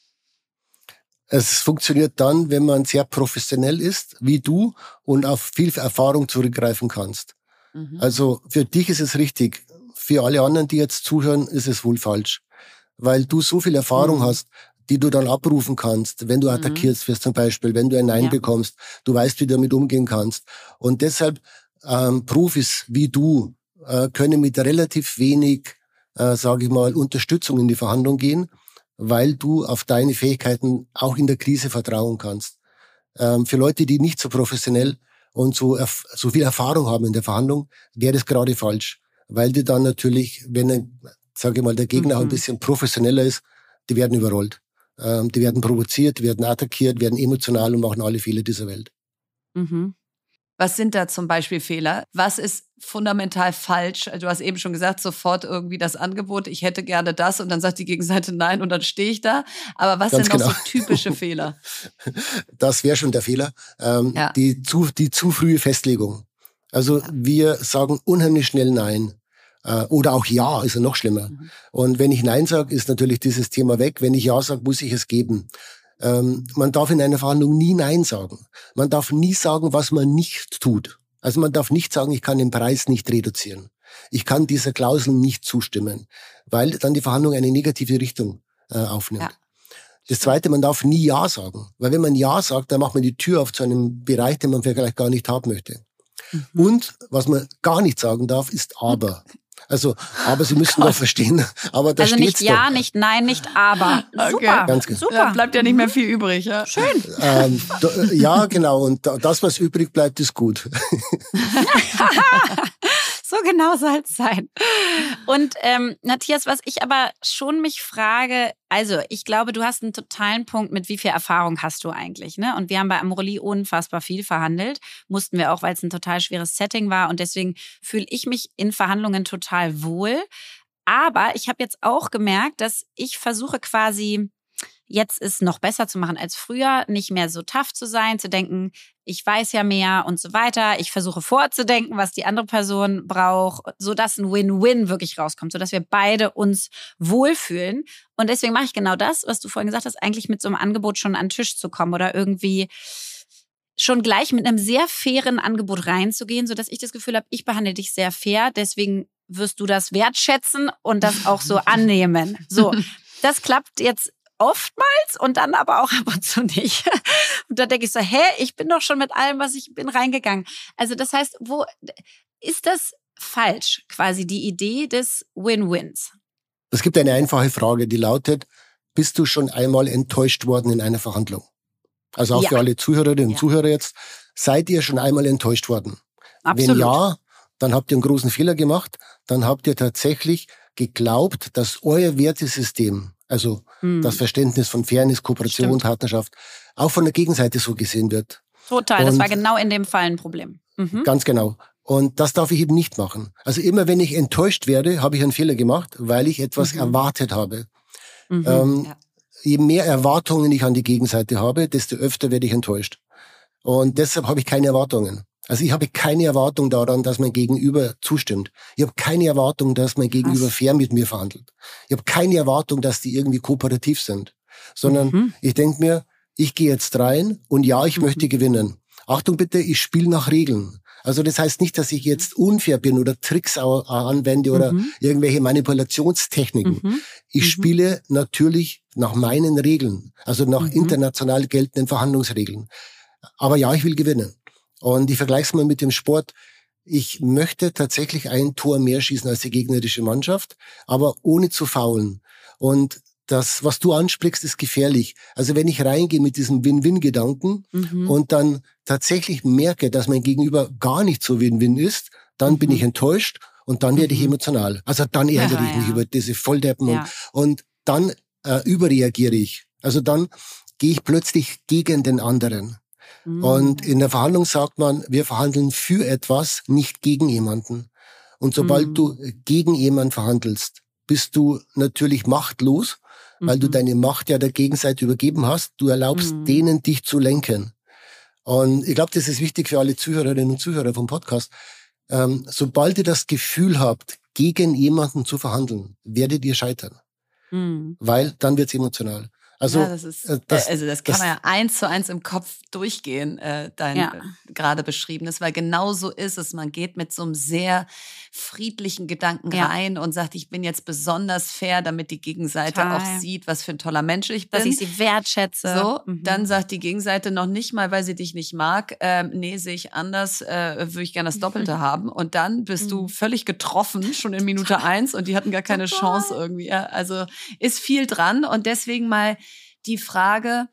Es funktioniert dann, wenn man sehr professionell ist, wie du, und auf viel Erfahrung zurückgreifen kannst. Mhm. Also für dich ist es richtig. Für alle anderen, die jetzt zuhören, ist es wohl falsch. Weil du so viel Erfahrung mhm. hast, die du dann abrufen kannst, wenn du attackiert wirst zum Beispiel, wenn du ein Nein ja. bekommst. Du weißt, wie du damit umgehen kannst. Und deshalb, ähm, Profis wie du äh, können mit relativ wenig, äh, sage ich mal, Unterstützung in die Verhandlung gehen, weil du auf deine Fähigkeiten auch in der Krise vertrauen kannst. Ähm, für Leute, die nicht so professionell und so, so viel Erfahrung haben in der Verhandlung, wäre das gerade falsch. Weil die dann natürlich, wenn, sage ich mal, der Gegner mhm. auch ein bisschen professioneller ist, die werden überrollt. Ähm, die werden provoziert, werden attackiert, werden emotional und machen alle Fehler dieser Welt. Mhm. Was sind da zum Beispiel Fehler? Was ist fundamental falsch? Du hast eben schon gesagt, sofort irgendwie das Angebot, ich hätte gerne das und dann sagt die Gegenseite nein und dann stehe ich da. Aber was Ganz sind genau. noch so typische Fehler? Das wäre schon der Fehler. Ähm, ja. die, zu, die zu frühe Festlegung. Also ja. wir sagen unheimlich schnell nein. Äh, oder auch ja, ist ja noch schlimmer. Mhm. Und wenn ich nein sage, ist natürlich dieses Thema weg. Wenn ich ja sage, muss ich es geben. Ähm, man darf in einer Verhandlung nie nein sagen. Man darf nie sagen, was man nicht tut. Also man darf nicht sagen, ich kann den Preis nicht reduzieren. Ich kann dieser Klausel nicht zustimmen, weil dann die Verhandlung eine negative Richtung äh, aufnimmt. Ja. Das Zweite, man darf nie ja sagen. Weil wenn man ja sagt, dann macht man die Tür auf zu einem Bereich, den man vielleicht gar nicht haben möchte. Mhm. Und was man gar nicht sagen darf, ist aber. Also, aber Sie müssen doch verstehen. Aber da also nicht steht's ja, doch. nicht nein, nicht aber. Okay. Super, Ganz genau. super. Da bleibt ja nicht mehr viel übrig. Ja? Schön. Ähm, da, ja, genau. Und das, was übrig bleibt, ist gut. So genau soll es sein. Und ähm, Matthias, was ich aber schon mich frage, also ich glaube, du hast einen totalen Punkt mit, wie viel Erfahrung hast du eigentlich, ne? Und wir haben bei Amroli unfassbar viel verhandelt, mussten wir auch, weil es ein total schweres Setting war und deswegen fühle ich mich in Verhandlungen total wohl. Aber ich habe jetzt auch gemerkt, dass ich versuche quasi jetzt es noch besser zu machen als früher, nicht mehr so tough zu sein, zu denken, ich weiß ja mehr und so weiter. Ich versuche vorzudenken, was die andere Person braucht, sodass ein Win-Win wirklich rauskommt, sodass wir beide uns wohlfühlen. Und deswegen mache ich genau das, was du vorhin gesagt hast, eigentlich mit so einem Angebot schon an den Tisch zu kommen oder irgendwie schon gleich mit einem sehr fairen Angebot reinzugehen, sodass ich das Gefühl habe, ich behandle dich sehr fair, deswegen wirst du das wertschätzen und das auch so annehmen. So, das klappt jetzt oftmals und dann aber auch ab und zu nicht. Und da denke ich so, hä, ich bin doch schon mit allem, was ich bin, reingegangen. Also das heißt, wo ist das falsch, quasi die Idee des Win-Wins? Es gibt eine einfache Frage, die lautet, bist du schon einmal enttäuscht worden in einer Verhandlung? Also auch ja. für alle Zuhörerinnen und ja. Zuhörer jetzt, seid ihr schon einmal enttäuscht worden? Absolut. Wenn ja, dann habt ihr einen großen Fehler gemacht, dann habt ihr tatsächlich geglaubt, dass euer Wertesystem, Also mhm. das Verständnis von Fairness, Kooperation, Stimmt. Partnerschaft auch von der Gegenseite so gesehen wird. Total, und das war genau in dem Fall ein Problem. Mhm. Ganz genau. Und das darf ich eben nicht machen. Also immer wenn ich enttäuscht werde, habe ich einen Fehler gemacht, weil ich etwas mhm. erwartet habe. Mhm, ähm, ja. Je mehr Erwartungen ich an die Gegenseite habe, desto öfter werde ich enttäuscht. Und deshalb habe ich keine Erwartungen. Also ich habe keine Erwartung daran, dass mein Gegenüber zustimmt. Ich habe keine Erwartung, dass mein Gegenüber Was? fair mit mir verhandelt. Ich habe keine Erwartung, dass die irgendwie kooperativ sind. Sondern mhm. ich denke mir, ich gehe jetzt rein und ja, ich mhm. möchte gewinnen. Achtung bitte, ich spiele nach Regeln. Also das heißt nicht, dass ich jetzt unfair bin oder Tricks anwende oder mhm. irgendwelche Manipulationstechniken. Mhm. Ich mhm. spiele natürlich nach meinen Regeln, also nach mhm. international geltenden Verhandlungsregeln. Aber ja, ich will gewinnen. Und ich vergleiche es mal mit dem Sport. Ich möchte tatsächlich ein Tor mehr schießen als die gegnerische Mannschaft, aber ohne zu faulen. Und das, was du ansprichst, ist gefährlich. Also wenn ich reingehe mit diesem Win-Win-Gedanken mhm. und dann tatsächlich merke, dass mein Gegenüber gar nicht so Win-Win ist, dann mhm. bin ich enttäuscht und dann werde mhm. ich emotional. Also dann ärgere ja, ich mich ja. über diese Volldeppen ja. und, und dann äh, überreagiere ich. Also dann gehe ich plötzlich gegen den anderen. Mhm. Und in der Verhandlung sagt man, wir verhandeln für etwas, nicht gegen jemanden. Und sobald mhm. du gegen jemanden verhandelst, bist du natürlich machtlos, weil mhm. du deine Macht ja der Gegenseite übergeben hast. Du erlaubst mhm. denen, dich zu lenken. Und ich glaube, das ist wichtig für alle Zuhörerinnen und Zuhörer vom Podcast. Ähm, sobald ihr das Gefühl habt, gegen jemanden zu verhandeln, werdet ihr scheitern. Mhm. Weil dann wird's emotional. Also, ja, das ist, das, also das kann das, man ja eins zu eins im Kopf durchgehen, äh, dein ja. äh, gerade beschriebenes, weil genau so ist es. Man geht mit so einem sehr friedlichen Gedanken ja. rein und sagt, ich bin jetzt besonders fair, damit die Gegenseite Total. auch sieht, was für ein toller Mensch ich bin. Dass ich sie wertschätze. So, mhm. dann sagt die Gegenseite noch nicht mal, weil sie dich nicht mag, ähm, nee, sehe ich anders, äh, würde ich gerne das Doppelte mhm. haben. Und dann bist mhm. du völlig getroffen, schon in Minute eins und die hatten gar keine Total. Chance irgendwie. Ja, also ist viel dran und deswegen mal die Frage,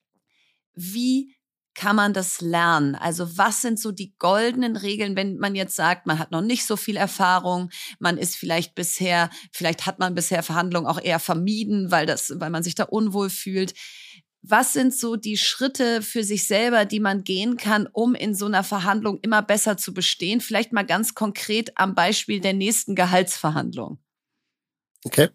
wie kann man das lernen? Also was sind so die goldenen Regeln, wenn man jetzt sagt, man hat noch nicht so viel Erfahrung, man ist vielleicht bisher, vielleicht hat man bisher Verhandlungen auch eher vermieden, weil das, weil man sich da unwohl fühlt. Was sind so die Schritte für sich selber, die man gehen kann, um in so einer Verhandlung immer besser zu bestehen? Vielleicht mal ganz konkret am Beispiel der nächsten Gehaltsverhandlung. Okay.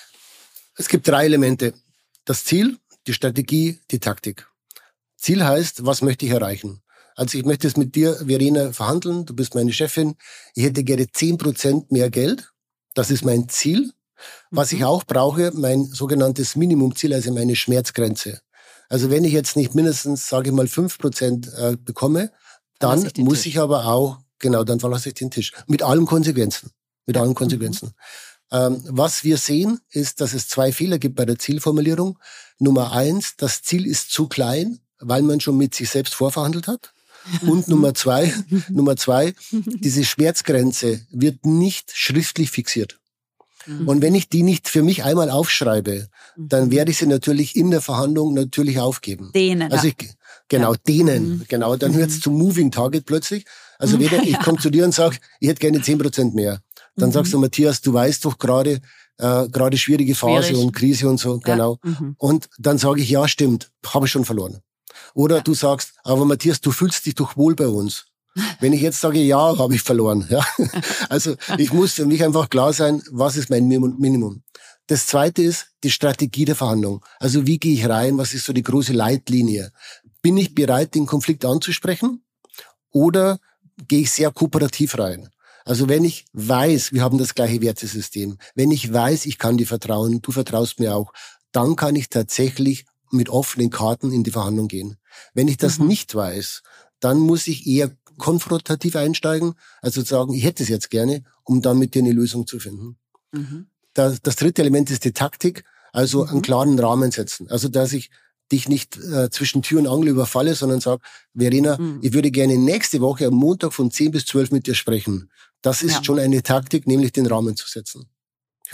Es gibt drei Elemente. Das Ziel, die Strategie, die Taktik. Ziel heißt, was möchte ich erreichen? Also ich möchte es mit dir, Verena, verhandeln. Du bist meine Chefin. Ich hätte gerne zehn Prozent mehr Geld. Das ist mein Ziel. Was ich auch brauche, mein sogenanntes Minimumziel, also meine Schmerzgrenze. Also wenn ich jetzt nicht mindestens, sage ich mal, fünf Prozent äh, bekomme, dann ich muss Tisch. ich aber auch, genau, dann verlasse ich den Tisch. Mit allen Konsequenzen. Mit allen Konsequenzen. Mhm. Ähm, was wir sehen, ist, dass es zwei Fehler gibt bei der Zielformulierung. Nummer eins, das Ziel ist zu klein, weil man schon mit sich selbst vorverhandelt hat. Und Nummer zwei, Nummer zwei, diese Schmerzgrenze wird nicht schriftlich fixiert. Mhm. Und wenn ich die nicht für mich einmal aufschreibe, dann werde ich sie natürlich in der Verhandlung natürlich aufgeben. Dehnen. Also ich, genau, ja. dehnen. Mhm. Genau, dann mhm. wird es zum Moving Target plötzlich. Also weder, ich komme zu dir und sage, ich hätte gerne zehn Prozent mehr. Dann mhm. sagst du, Matthias, du weißt doch gerade, äh, gerade schwierige Phase Schwierig. und Krise und so, ja. genau. Mhm. Und dann sage ich, ja, stimmt, habe ich schon verloren. Oder ja. du sagst, aber Matthias, du fühlst dich doch wohl bei uns. Wenn ich jetzt sage, ja, habe ich verloren. Ja? Also ich muss für mich einfach klar sein, was ist mein Minimum. Das Zweite ist die Strategie der Verhandlung. Also wie gehe ich rein, was ist so die große Leitlinie? Bin ich bereit, den Konflikt anzusprechen oder gehe ich sehr kooperativ rein? Also wenn ich weiß, wir haben das gleiche Wertesystem, wenn ich weiß, ich kann dir vertrauen, du vertraust mir auch, dann kann ich tatsächlich mit offenen Karten in die Verhandlung gehen. Wenn ich das mhm. nicht weiß, dann muss ich eher konfrontativ einsteigen, also sagen, ich hätte es jetzt gerne, um dann mit dir eine Lösung zu finden. Mhm. Das, das dritte Element ist die Taktik, also mhm. einen klaren Rahmen setzen. Also dass ich dich nicht äh, zwischen Tür und Angel überfalle, sondern sage, Verena, mhm. ich würde gerne nächste Woche am Montag von zehn bis zwölf mit dir sprechen. Das ist ja. schon eine Taktik, nämlich den Rahmen zu setzen. Ich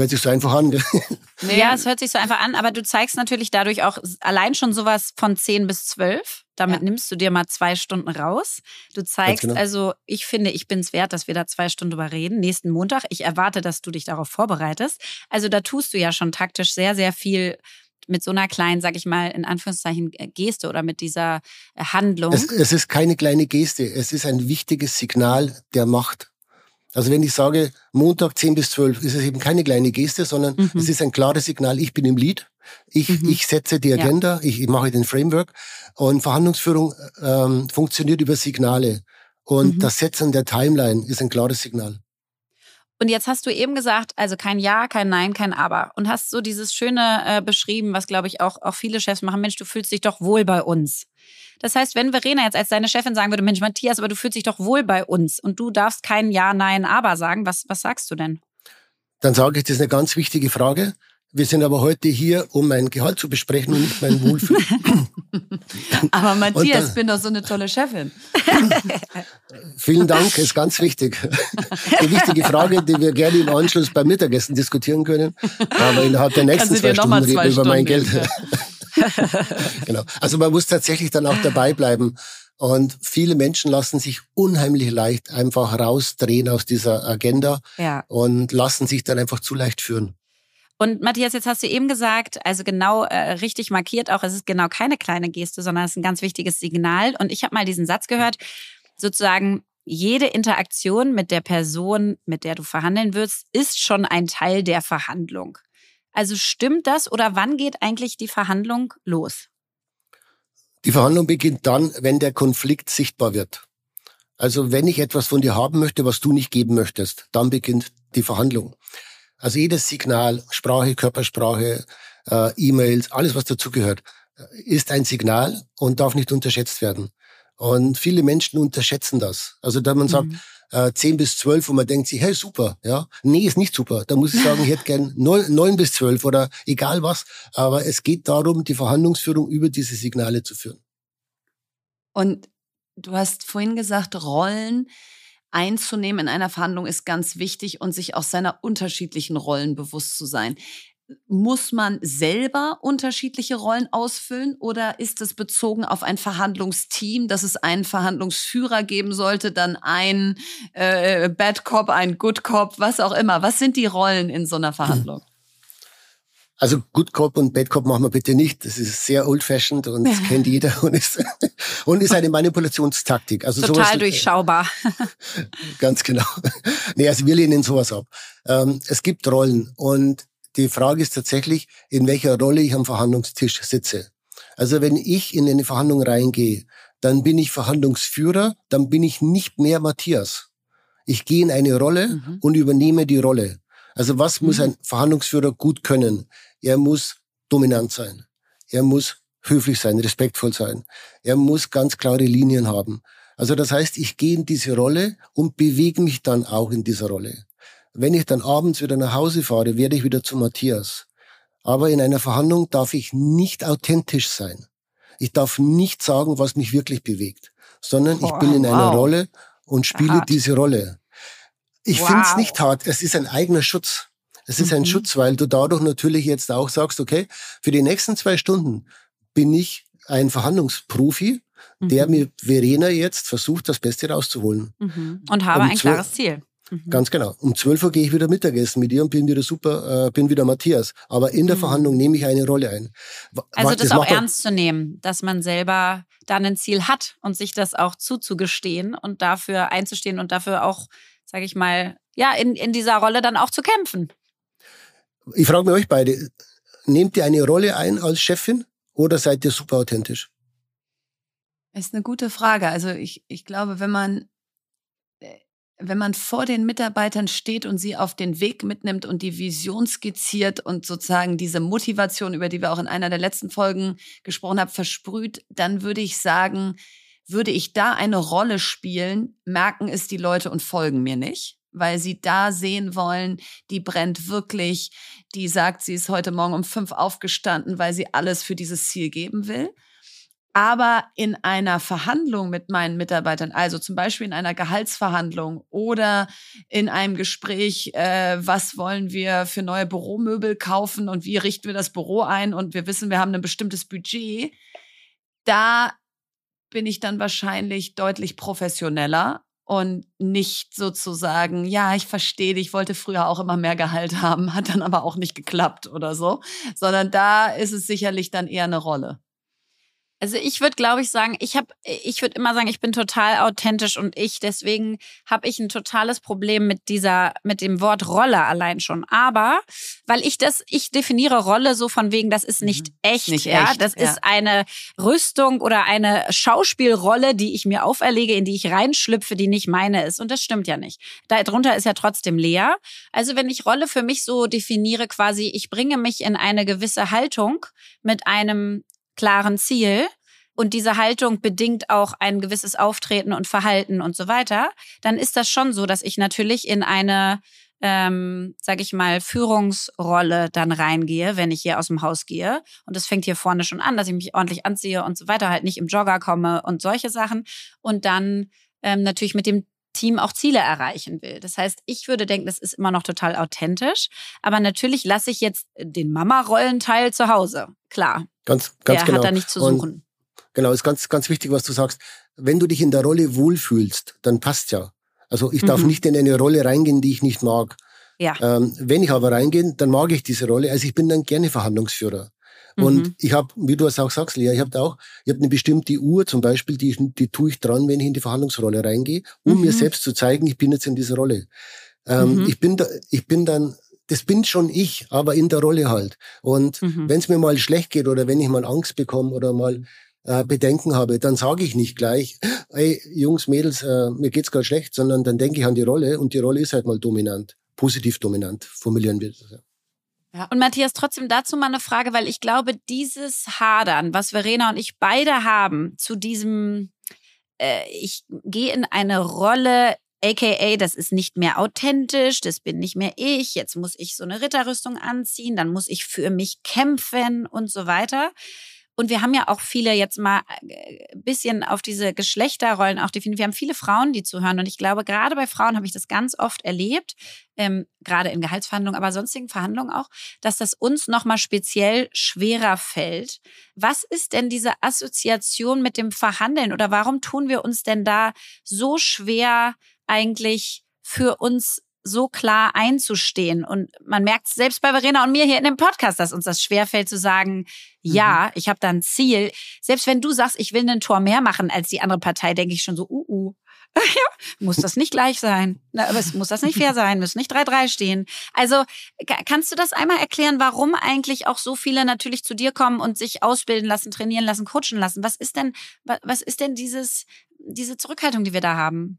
Hört sich so einfach an, gell? Nee. Ja, es hört sich so einfach an, aber du zeigst natürlich dadurch auch allein schon sowas von zehn bis zwölf. Damit ja. nimmst du dir mal zwei Stunden raus. Du zeigst genau. also, ich finde, ich bin es wert, dass wir da zwei Stunden drüber reden. Nächsten Montag. Ich erwarte, dass du dich darauf vorbereitest. Also da tust du ja schon taktisch sehr, sehr viel mit so einer kleinen, sag ich mal, in Anführungszeichen Geste oder mit dieser Handlung. Es, es ist keine kleine Geste. Es ist ein wichtiges Signal der Macht. Also wenn ich sage, Montag zehn bis zwölf, ist es eben keine kleine Geste, sondern mhm. es ist ein klares Signal, ich bin im Lead, ich, mhm. ich setze die Agenda, ja. ich, ich mache den Framework und Verhandlungsführung ähm, funktioniert über Signale und mhm. das Setzen der Timeline ist ein klares Signal. Und jetzt hast du eben gesagt, also kein Ja, kein Nein, kein Aber und hast so dieses Schöne äh, beschrieben, was glaube ich auch, auch viele Chefs machen, Mensch, du fühlst dich doch wohl bei uns. Das heißt, wenn Verena jetzt als deine Chefin sagen würde, Mensch, Matthias, aber du fühlst dich doch wohl bei uns und du darfst kein Ja, Nein, Aber sagen, was, was sagst du denn? Dann sage ich, das ist eine ganz wichtige Frage. Wir sind aber heute hier, um mein Gehalt zu besprechen und nicht mein Wohlfühlen. Aber Matthias, ich bin doch so eine tolle Chefin. Vielen Dank, ist ganz wichtig. Eine wichtige Frage, die wir gerne im Anschluss beim Mittagessen diskutieren können. Aber innerhalb der nächsten zwei Stunden reden wir über mein Geld. Ja. Genau. Also man muss tatsächlich dann auch dabei bleiben. Und viele Menschen lassen sich unheimlich leicht einfach rausdrehen aus dieser Agenda ja. und lassen sich dann einfach zu leicht führen. Und Matthias, jetzt hast du eben gesagt, also genau äh, richtig markiert auch, es ist genau keine kleine Geste, sondern es ist ein ganz wichtiges Signal. Und ich habe mal diesen Satz gehört, sozusagen jede Interaktion mit der Person, mit der du verhandeln wirst, ist schon ein Teil der Verhandlung. Also stimmt das oder wann geht eigentlich die Verhandlung los? Die Verhandlung beginnt dann, wenn der Konflikt sichtbar wird. Also wenn ich etwas von dir haben möchte, was du nicht geben möchtest, dann beginnt die Verhandlung. Also jedes Signal, Sprache, Körpersprache, äh, E-Mails, alles was dazugehört, ist ein Signal und darf nicht unterschätzt werden. Und viele Menschen unterschätzen das. Also da man sagt, mhm. äh, zehn bis zwölf und man denkt sich, hey, super, ja. Nee, ist nicht super. Da muss ich sagen, ich hätte gern neun bis zwölf oder egal was. Aber es geht darum, die Verhandlungsführung über diese Signale zu führen. Und du hast vorhin gesagt, Rollen einzunehmen in einer Verhandlung ist ganz wichtig und sich auch seiner unterschiedlichen Rollen bewusst zu sein. Muss man selber unterschiedliche Rollen ausfüllen oder ist es bezogen auf ein Verhandlungsteam, dass es einen Verhandlungsführer geben sollte, dann ein äh, Bad Cop, ein Good Cop, was auch immer? Was sind die Rollen in so einer Verhandlung? Also Good Cop und Bad Cop machen wir bitte nicht. Das ist sehr old-fashioned und das kennt jeder und ist, und ist eine Manipulationstaktik. Also total sowas, durchschaubar. Ganz genau. Nee, also wir lehnen sowas ab. Ähm, es gibt Rollen und die Frage ist tatsächlich, in welcher Rolle ich am Verhandlungstisch sitze. Also wenn ich in eine Verhandlung reingehe, dann bin ich Verhandlungsführer, dann bin ich nicht mehr Matthias. Ich gehe in eine Rolle mhm. und übernehme die Rolle. Also was mhm. muss ein Verhandlungsführer gut können? Er muss dominant sein. Er muss höflich sein, respektvoll sein. Er muss ganz klare Linien haben. Also das heißt, ich gehe in diese Rolle und bewege mich dann auch in dieser Rolle. Wenn ich dann abends wieder nach Hause fahre, werde ich wieder zu Matthias. Aber in einer Verhandlung darf ich nicht authentisch sein. Ich darf nicht sagen, was mich wirklich bewegt, sondern oh, ich bin in wow. einer Rolle und spiele hart. diese Rolle. Ich wow. finde es nicht hart, es ist ein eigener Schutz. Es ist mhm. ein Schutz, weil du dadurch natürlich jetzt auch sagst, okay, für die nächsten zwei Stunden bin ich ein Verhandlungsprofi, mhm. der mit Verena jetzt versucht, das Beste rauszuholen. Mhm. Und habe um ein klares Ziel. Mhm. Ganz genau. Um zwölf Uhr gehe ich wieder Mittagessen mit dir und bin wieder super, äh, bin wieder Matthias. Aber in der mhm. Verhandlung nehme ich eine Rolle ein. Also das, das auch ernst zu nehmen, dass man selber dann ein Ziel hat und sich das auch zuzugestehen und dafür einzustehen und dafür auch, sage ich mal, ja, in, in dieser Rolle dann auch zu kämpfen. Ich frage mich euch beide, nehmt ihr eine Rolle ein als Chefin oder seid ihr super authentisch? Ist eine gute Frage. Also ich, ich glaube, wenn man wenn man vor den Mitarbeitern steht und sie auf den Weg mitnimmt und die Vision skizziert und sozusagen diese Motivation, über die wir auch in einer der letzten Folgen gesprochen haben, versprüht, dann würde ich sagen, würde ich da eine Rolle spielen, merken es die Leute und folgen mir nicht, weil sie da sehen wollen, die brennt wirklich, die sagt, sie ist heute Morgen um fünf aufgestanden, weil sie alles für dieses Ziel geben will. Aber in einer Verhandlung mit meinen Mitarbeitern, also zum Beispiel in einer Gehaltsverhandlung oder in einem Gespräch, äh, was wollen wir für neue Büromöbel kaufen und wie richten wir das Büro ein und wir wissen, wir haben ein bestimmtes Budget, da bin ich dann wahrscheinlich deutlich professioneller und nicht sozusagen, ja, ich verstehe dich, ich wollte früher auch immer mehr Gehalt haben, hat dann aber auch nicht geklappt oder so, sondern da ist es sicherlich dann eher eine Rolle. Also ich würde, glaube ich, sagen, ich habe, ich würde immer sagen, ich bin total authentisch und ich, deswegen habe ich ein totales Problem mit dieser, mit dem Wort Rolle allein schon. Aber weil ich das, ich definiere Rolle so von wegen, das ist nicht mhm. echt, nicht ja, echt, das ja. ist eine Rüstung oder eine Schauspielrolle, die ich mir auferlege, in die ich reinschlüpfe, die nicht meine ist. Und das stimmt ja nicht. Darunter ist ja trotzdem Lea. Also wenn ich Rolle für mich so definiere, quasi, ich bringe mich in eine gewisse Haltung mit einem klaren Ziel und diese Haltung bedingt auch ein gewisses Auftreten und Verhalten und so weiter, dann ist das schon so, dass ich natürlich in eine, ähm, sage ich mal, Führungsrolle dann reingehe, wenn ich hier aus dem Haus gehe. Und das fängt hier vorne schon an, dass ich mich ordentlich anziehe und so weiter, halt nicht im Jogger komme und solche Sachen. Und dann ähm, natürlich mit dem Team auch Ziele erreichen will. Das heißt, ich würde denken, das ist immer noch total authentisch. Aber natürlich lasse ich jetzt den Mama-Rollenteil zu Hause. Klar. Ganz, ganz Der genau. hat da nicht zu suchen. Und genau, ist ganz, ganz wichtig, was du sagst. Wenn du dich in der Rolle wohlfühlst, dann passt ja. Also ich darf mhm. nicht in eine Rolle reingehen, die ich nicht mag. Ja. Ähm, wenn ich aber reingehe, dann mag ich diese Rolle. Also ich bin dann gerne Verhandlungsführer. Und mhm. ich habe, wie du es auch sagst, Lea, ich habe auch, ich habe eine bestimmte Uhr zum Beispiel, die, die tue ich dran, wenn ich in die Verhandlungsrolle reingehe, um mhm. mir selbst zu zeigen, ich bin jetzt in dieser Rolle. Ähm, mhm. Ich bin da, ich bin dann, das bin schon ich, aber in der Rolle halt. Und mhm. wenn es mir mal schlecht geht oder wenn ich mal Angst bekomme oder mal äh, Bedenken habe, dann sage ich nicht gleich, ey, Jungs, Mädels, äh, mir geht's gerade schlecht, sondern dann denke ich an die Rolle und die Rolle ist halt mal dominant, positiv dominant, formulieren wir das. Ja. Ja. Und Matthias, trotzdem dazu mal eine Frage, weil ich glaube, dieses Hadern, was Verena und ich beide haben, zu diesem, äh, ich gehe in eine Rolle, aka das ist nicht mehr authentisch, das bin nicht mehr ich, jetzt muss ich so eine Ritterrüstung anziehen, dann muss ich für mich kämpfen und so weiter. Und wir haben ja auch viele jetzt mal ein bisschen auf diese Geschlechterrollen auch definiert. Wir haben viele Frauen, die zuhören. Und ich glaube, gerade bei Frauen habe ich das ganz oft erlebt, ähm, gerade in Gehaltsverhandlungen, aber sonstigen Verhandlungen auch, dass das uns nochmal speziell schwerer fällt. Was ist denn diese Assoziation mit dem Verhandeln? Oder warum tun wir uns denn da so schwer, eigentlich für uns so klar einzustehen? Und man merkt es selbst bei Verena und mir hier in dem Podcast, dass uns das schwerfällt zu sagen, ja, mhm. ich habe da ein Ziel. Selbst wenn du sagst, ich will ein Tor mehr machen als die andere Partei, denke ich schon so, uh, uh. ja, muss das nicht gleich sein? Na, aber es muss das nicht fair sein? Müssen nicht drei drei stehen? Also kannst du das einmal erklären, warum eigentlich auch so viele natürlich zu dir kommen und sich ausbilden lassen, trainieren lassen, coachen lassen? Was ist denn, was ist denn dieses, diese Zurückhaltung, die wir da haben?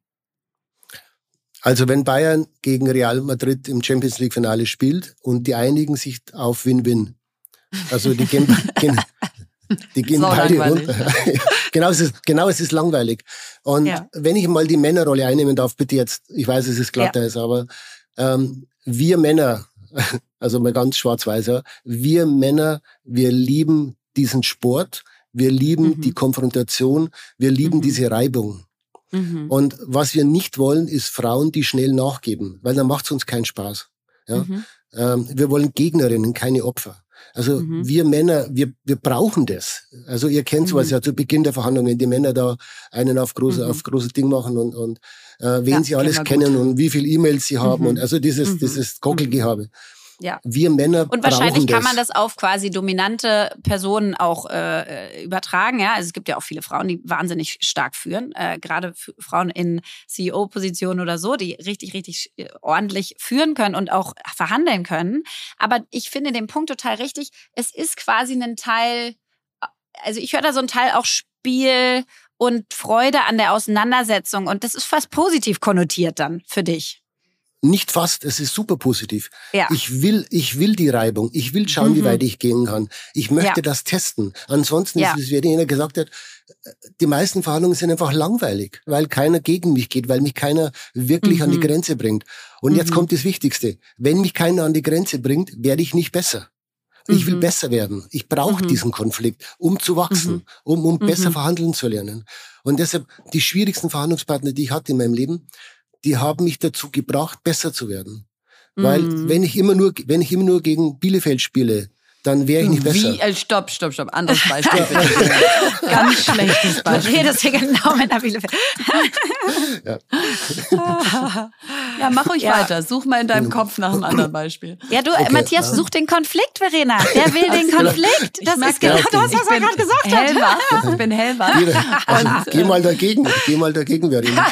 Also wenn Bayern gegen Real Madrid im Champions League Finale spielt und die einigen sich auf Win-Win. Also die gehen, gehen, die gehen beide runter. genau, es ist, genau, es ist langweilig. Und ja. wenn ich mal die Männerrolle einnehmen darf, bitte jetzt, ich weiß, es ist glatter, ja. aber ähm, wir Männer, also mal ganz schwarz-weiß, wir Männer, wir lieben diesen Sport, wir lieben mhm. die Konfrontation, wir lieben mhm. diese Reibung. Mhm. Und was wir nicht wollen, ist Frauen, die schnell nachgeben, weil dann macht es uns keinen Spaß. Ja? Mhm. Ähm, wir wollen Gegnerinnen, keine Opfer. Also mhm. wir Männer, wir wir brauchen das. Also ihr kennt sowas mhm. ja zu Beginn der Verhandlungen, die Männer da einen auf große, mhm. auf großes Ding machen und, und äh, wen ja, sie alles kennen gut. Und wie viele E-Mails sie haben mhm. und also dieses, mhm. dieses Kockelgehabe. Ja. Wir Männer Und wahrscheinlich brauchen kann man das auf quasi dominante Personen auch äh, übertragen. Ja, also es gibt ja auch viele Frauen, die wahnsinnig stark führen, äh, gerade f- Frauen in C E O-Positionen oder so, die richtig, richtig ordentlich führen können und auch verhandeln können. Aber ich finde den Punkt total richtig. Es ist quasi ein Teil, also ich höre da so einen Teil auch Spiel und Freude an der Auseinandersetzung und das ist fast positiv konnotiert dann für dich. Nicht fast, es ist super positiv. Ja. Ich will, ich will die Reibung. Ich will schauen, mhm. wie weit ich gehen kann. Ich möchte ja. das testen. Ansonsten ja. ist es, wie einer gesagt hat, die meisten Verhandlungen sind einfach langweilig, weil keiner gegen mich geht, weil mich keiner wirklich mhm. an die Grenze bringt. Und mhm. jetzt kommt das Wichtigste. Wenn mich keiner an die Grenze bringt, werde ich nicht besser. Ich will besser werden. Ich brauche mhm. diesen Konflikt, um zu wachsen, mhm. um, um mhm. besser verhandeln zu lernen. Und deshalb, die schwierigsten Verhandlungspartner, die ich hatte in meinem Leben, die haben mich dazu gebracht, besser zu werden. Mhm. Weil wenn ich immer nur, wenn ich immer nur gegen Bielefeld spiele, dann wäre ich nicht besser. Wie? Äh, stopp, stopp, stopp. Anderes Beispiel. Ganz schlechtes Beispiel. Du redest hier genau mit der Bielefeld. Ja. Ja, mach ruhig ja. weiter. Such mal in deinem Kopf nach einem anderen Beispiel. Ja, du, okay. Matthias, such den Konflikt, Verena. Der will den Konflikt. Das ist genau das, was er gerade gesagt hat. Hellwach. Ich bin hellwach. Und, geh mal dagegen. Geh mal dagegen, Verena.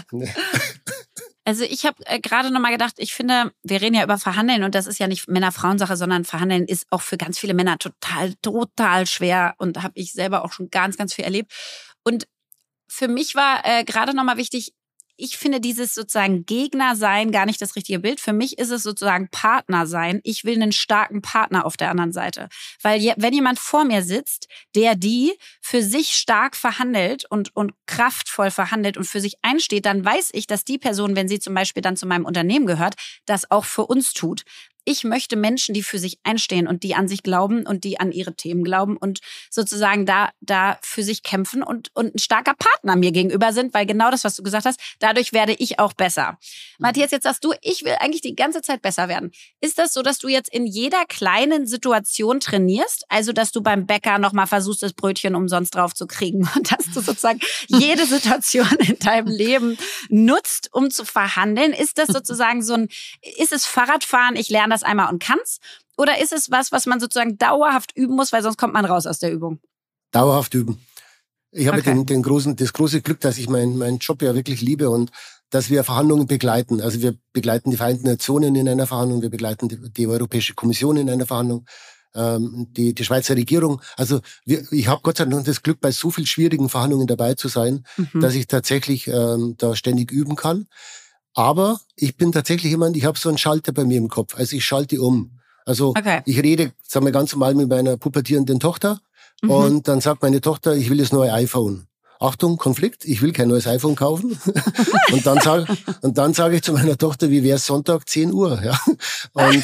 Also ich habe äh, gerade noch mal gedacht, ich finde, wir reden ja über Verhandeln und das ist ja nicht Männer-Frauen-Sache, sondern Verhandeln ist auch für ganz viele Männer total, total schwer und habe ich selber auch schon ganz, ganz viel erlebt. Und für mich war äh, gerade noch mal wichtig, ich finde dieses sozusagen Gegner sein gar nicht das richtige Bild. Für mich ist es sozusagen Partner sein. Ich will einen starken Partner auf der anderen Seite. Weil je, wenn jemand vor mir sitzt, der die für sich stark verhandelt und, und kraftvoll verhandelt und für sich einsteht, dann weiß ich, dass die Person, wenn sie zum Beispiel dann zu meinem Unternehmen gehört, das auch für uns tut. Ich möchte Menschen, die für sich einstehen und die an sich glauben und die an ihre Themen glauben und sozusagen da, da für sich kämpfen und, und ein starker Partner mir gegenüber sind, weil genau das, was du gesagt hast, dadurch werde ich auch besser. Matthias, jetzt sagst du, ich will eigentlich die ganze Zeit besser werden. Ist das so, dass du jetzt in jeder kleinen Situation trainierst? Also, dass du beim Bäcker nochmal versuchst, das Brötchen umsonst drauf zu kriegen und dass du sozusagen jede Situation in deinem Leben nutzt, um zu verhandeln? Ist das sozusagen so ein, ist es Fahrradfahren, ich lerne das einmal und kann's? Oder ist es was, was man sozusagen dauerhaft üben muss, weil sonst kommt man raus aus der Übung? Dauerhaft üben. Ich habe okay. den, den großen, das große Glück, dass ich meinen meinen Job ja wirklich liebe und dass wir Verhandlungen begleiten. Also wir begleiten die Vereinten Nationen in einer Verhandlung, wir begleiten die, die Europäische Kommission in einer Verhandlung, ähm, die, die Schweizer Regierung. Also wir, ich habe Gott sei Dank das Glück, bei so vielen schwierigen Verhandlungen dabei zu sein, mhm. dass ich tatsächlich ähm, da ständig üben kann. Aber ich bin tatsächlich jemand, ich habe so einen Schalter bei mir im Kopf. Also ich schalte um. Also okay. ich rede, sagen wir ganz normal mit meiner pubertierenden Tochter mhm. und dann sagt meine Tochter, ich will das neue iPhone. Achtung, Konflikt, ich will kein neues iPhone kaufen. und dann sage und dann sage ich zu meiner Tochter, wie wär's Sonntag zehn Uhr, ja? Und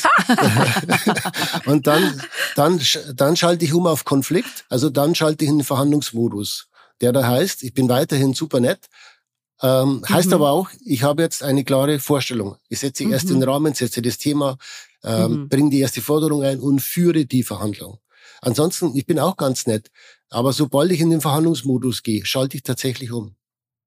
und dann dann dann schalte ich um auf Konflikt, also dann schalte ich in den Verhandlungsmodus, der da heißt, ich bin weiterhin super nett. Ähm, heißt mhm. aber auch, ich habe jetzt eine klare Vorstellung. Ich setze mhm. erst den Rahmen, setze das Thema, ähm, mhm. bringe die erste Forderung ein und führe die Verhandlung. Ansonsten, ich bin auch ganz nett, aber sobald ich in den Verhandlungsmodus gehe, schalte ich tatsächlich um.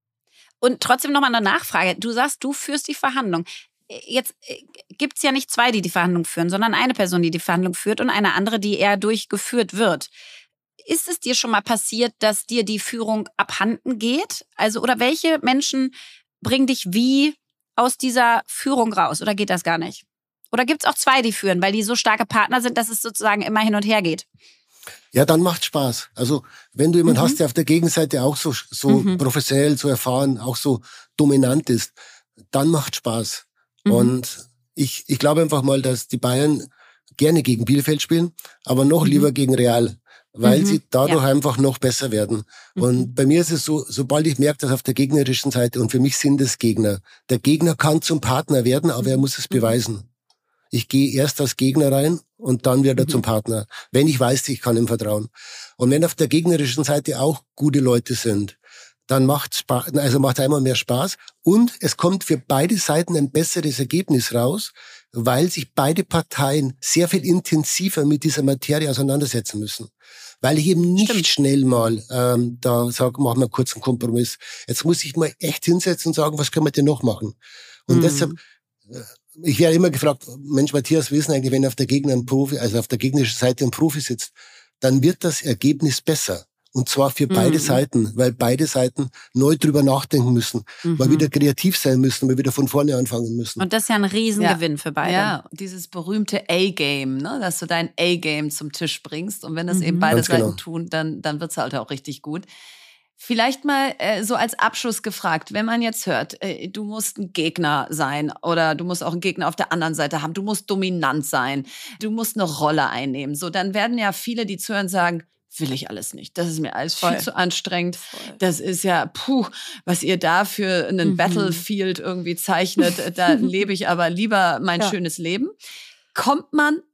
Und trotzdem nochmal eine Nachfrage. Du sagst, du führst die Verhandlung. Jetzt gibt's ja nicht zwei, die die Verhandlung führen, sondern eine Person, die die Verhandlung führt und eine andere, die eher durchgeführt wird. Ist es dir schon mal passiert, dass dir die Führung abhanden geht? Also, oder welche Menschen bringen dich wie aus dieser Führung raus? Oder geht das gar nicht? Oder gibt's auch zwei, die führen, weil die so starke Partner sind, dass es sozusagen immer hin und her geht? Ja, dann macht Spaß. Also, wenn du jemanden mhm. hast, der auf der Gegenseite auch so, so mhm. professionell, so erfahren, auch so dominant ist, dann macht Spaß. Mhm. Und ich, ich glaube einfach mal, dass die Bayern gerne gegen Bielefeld spielen, aber noch mhm. lieber gegen Real. Weil mhm, sie dadurch ja. einfach noch besser werden. Mhm. Und bei mir ist es so, sobald ich merke, dass auf der gegnerischen Seite, und für mich sind es Gegner, der Gegner kann zum Partner werden, aber er muss es beweisen. Ich gehe erst als Gegner rein und dann wird er mhm. zum Partner, wenn ich weiß, ich kann ihm vertrauen. Und wenn auf der gegnerischen Seite auch gute Leute sind, dann macht Spaß, also macht einmal mehr Spaß und es kommt für beide Seiten ein besseres Ergebnis raus, weil sich beide Parteien sehr viel intensiver mit dieser Materie auseinandersetzen müssen. Weil ich eben nicht Stimmt. schnell mal ähm, da sage, machen wir kurz einen Kompromiss. Jetzt muss ich mal echt hinsetzen und sagen, was können wir denn noch machen? Und mhm. deshalb, äh, ich werde immer gefragt, Mensch, Matthias, wissen eigentlich, wenn auf der Gegner ein Profi, also auf der gegnerischen Seite ein Profi sitzt, dann wird das Ergebnis besser. Und zwar für beide mhm. Seiten, weil beide Seiten neu drüber nachdenken müssen, mhm. mal wieder kreativ sein müssen, mal wieder von vorne anfangen müssen. Und das ist ja ein Riesengewinn ja. für beide. Ja, dieses berühmte A-Game, ne? Dass du dein A-Game zum Tisch bringst. Und wenn das mhm. eben beide Ganz Seiten genau. tun, dann, dann wird's halt auch richtig gut. Vielleicht mal äh, so als Abschluss gefragt, wenn man jetzt hört, äh, du musst ein Gegner sein oder du musst auch einen Gegner auf der anderen Seite haben, du musst dominant sein, du musst eine Rolle einnehmen. So, dann werden ja viele, die zuhören, sagen, will ich alles nicht. Das ist mir alles Voll. viel zu anstrengend. Voll. Das ist ja, puh, was ihr da für einen mhm. Battlefield irgendwie zeichnet, da lebe ich aber lieber mein ja. schönes Leben. Kommt man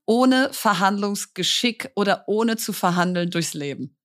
ohne Verhandlungsgeschick oder ohne zu verhandeln durchs Leben?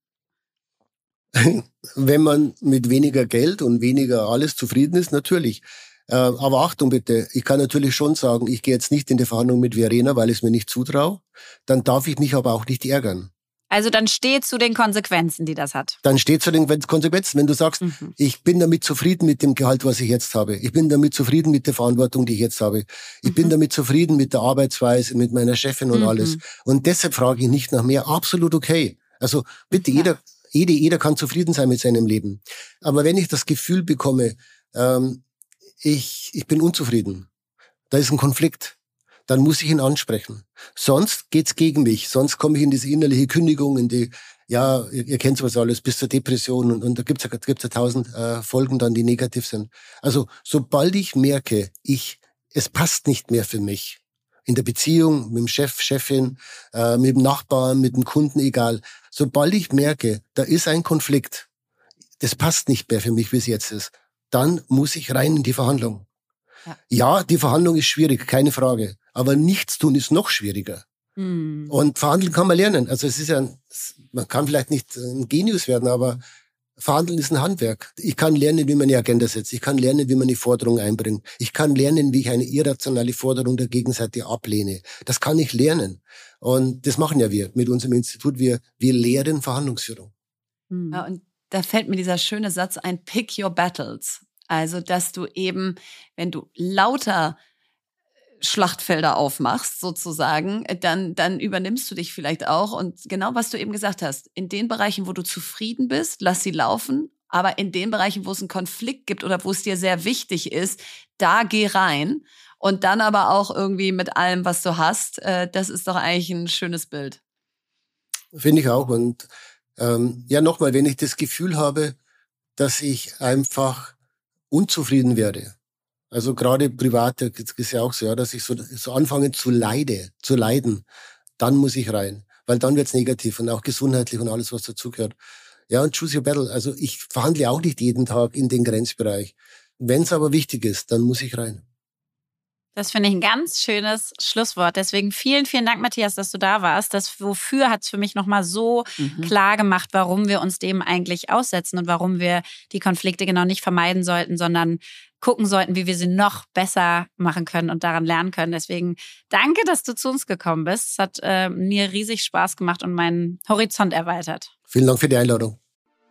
Wenn man mit weniger Geld und weniger alles zufrieden ist, natürlich. Äh, aber Achtung bitte, ich kann natürlich schon sagen, ich gehe jetzt nicht in die Verhandlung mit Verena, weil ich es mir nicht zutraue. Dann darf ich mich aber auch nicht ärgern. Also dann steh zu den Konsequenzen, die das hat. Dann steht zu den Konsequenzen. Wenn du sagst, mhm. ich bin damit zufrieden mit dem Gehalt, was ich jetzt habe. Ich bin damit zufrieden mit der Verantwortung, die ich jetzt habe. Ich mhm. bin damit zufrieden mit der Arbeitsweise, mit meiner Chefin und mhm. alles. Und deshalb frage ich nicht nach mehr. Absolut okay. Also bitte, ja. jeder, jeder, jeder kann zufrieden sein mit seinem Leben. Aber wenn ich das Gefühl bekomme, ähm, ich, ich bin unzufrieden, da ist ein Konflikt, dann muss ich ihn ansprechen. Sonst geht's gegen mich. Sonst komme ich in diese innerliche Kündigung, in die, ja, ihr, ihr kennt sowas alles, bis zur Depression. Und, und da gibt's ja, gibt's ja tausend äh, Folgen dann, die negativ sind. Also, sobald ich merke, ich, es passt nicht mehr für mich, in der Beziehung, mit dem Chef, Chefin, äh, mit dem Nachbarn, mit dem Kunden, egal. Sobald ich merke, da ist ein Konflikt, das passt nicht mehr für mich, wie es jetzt ist, dann muss ich rein in die Verhandlung. Ja, ja, die Verhandlung ist schwierig, keine Frage. Aber nichts tun ist noch schwieriger. Hm. Und verhandeln kann man lernen. Also es ist ja, man kann vielleicht nicht ein Genius werden, aber verhandeln ist ein Handwerk. Ich kann lernen, wie man eine Agenda setzt. Ich kann lernen, wie man eine Forderung einbringt. Ich kann lernen, wie ich eine irrationale Forderung der Gegenseite ablehne. Das kann ich lernen. Und das machen ja wir mit unserem Institut. Wir, wir lehren Verhandlungsführung. Hm. Ja, und da fällt mir dieser schöne Satz ein, pick your battles. Also, dass du eben, wenn du lauter Schlachtfelder aufmachst, sozusagen, dann, dann übernimmst du dich vielleicht auch. Und genau, was du eben gesagt hast, in den Bereichen, wo du zufrieden bist, lass sie laufen. Aber in den Bereichen, wo es einen Konflikt gibt oder wo es dir sehr wichtig ist, da geh rein. Und dann aber auch irgendwie mit allem, was du hast. Das ist doch eigentlich ein schönes Bild. Finde ich auch. Und ähm, ja, nochmal, wenn ich das Gefühl habe, dass ich einfach unzufrieden werde, also gerade privat ist ja auch so, ja, dass ich so, so anfange zu leide, zu leiden, dann muss ich rein, weil dann wird's negativ und auch gesundheitlich und alles, was dazugehört. Ja, und choose your battle. Also ich verhandle auch nicht jeden Tag in den Grenzbereich. Wenn's aber wichtig ist, dann muss ich rein. Das finde ich ein ganz schönes Schlusswort. Deswegen vielen, vielen Dank, Matthias, dass du da warst. Das Wofür hat es für mich nochmal so mhm. klar gemacht, warum wir uns dem eigentlich aussetzen und warum wir die Konflikte genau nicht vermeiden sollten, sondern gucken sollten, wie wir sie noch besser machen können und daran lernen können. Deswegen danke, dass du zu uns gekommen bist. Es hat äh, mir riesig Spaß gemacht und meinen Horizont erweitert. Vielen Dank für die Einladung.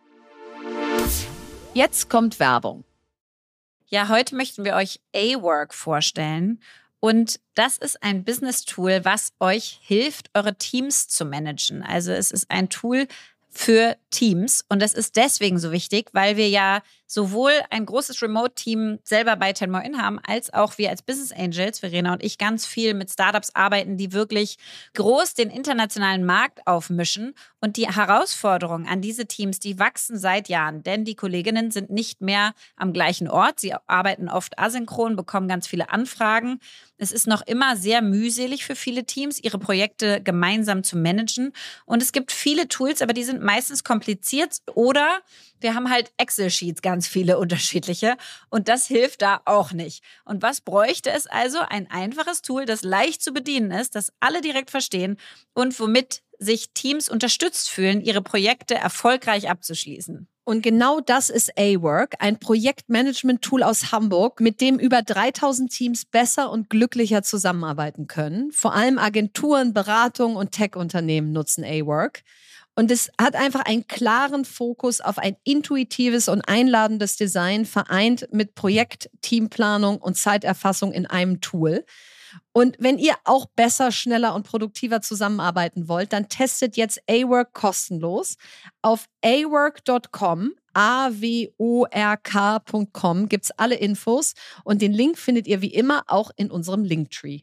Jetzt kommt Werbung. Ja, heute möchten wir euch A-Work vorstellen. Und das ist ein Business-Tool, was euch hilft, eure Teams zu managen. Also es ist ein Tool für Teams. Und das ist deswegen so wichtig, weil wir ja sowohl ein großes Remote-Team selber bei Ten More In haben, als auch wir als Business Angels, Verena und ich, ganz viel mit Startups arbeiten, die wirklich groß den internationalen Markt aufmischen. Und die Herausforderungen an diese Teams, die wachsen seit Jahren, denn die Kolleginnen sind nicht mehr am gleichen Ort. Sie arbeiten oft asynchron, bekommen ganz viele Anfragen. Es ist noch immer sehr mühselig für viele Teams, ihre Projekte gemeinsam zu managen. Und es gibt viele Tools, aber die sind meistens kompliziert oder wir haben halt Excel-Sheets, ganz viele unterschiedliche. Und das hilft da auch nicht. Und was bräuchte es also? Ein einfaches Tool, das leicht zu bedienen ist, das alle direkt verstehen und womit sich Teams unterstützt fühlen, ihre Projekte erfolgreich abzuschließen. Und genau das ist A-Work, ein Projektmanagement-Tool aus Hamburg, mit dem über dreitausend Teams besser und glücklicher zusammenarbeiten können. Vor allem Agenturen, Beratungen und Tech-Unternehmen nutzen A-Work. Und es hat einfach einen klaren Fokus auf ein intuitives und einladendes Design, vereint mit Projekt, Teamplanung und Zeiterfassung in einem Tool. Und wenn ihr auch besser, schneller und produktiver zusammenarbeiten wollt, dann testet jetzt A-Work kostenlos. Auf a work dot com, a w o r k punkt com gibt's alle Infos und den Link findet ihr wie immer auch in unserem Linktree.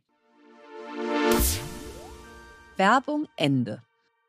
Werbung Ende.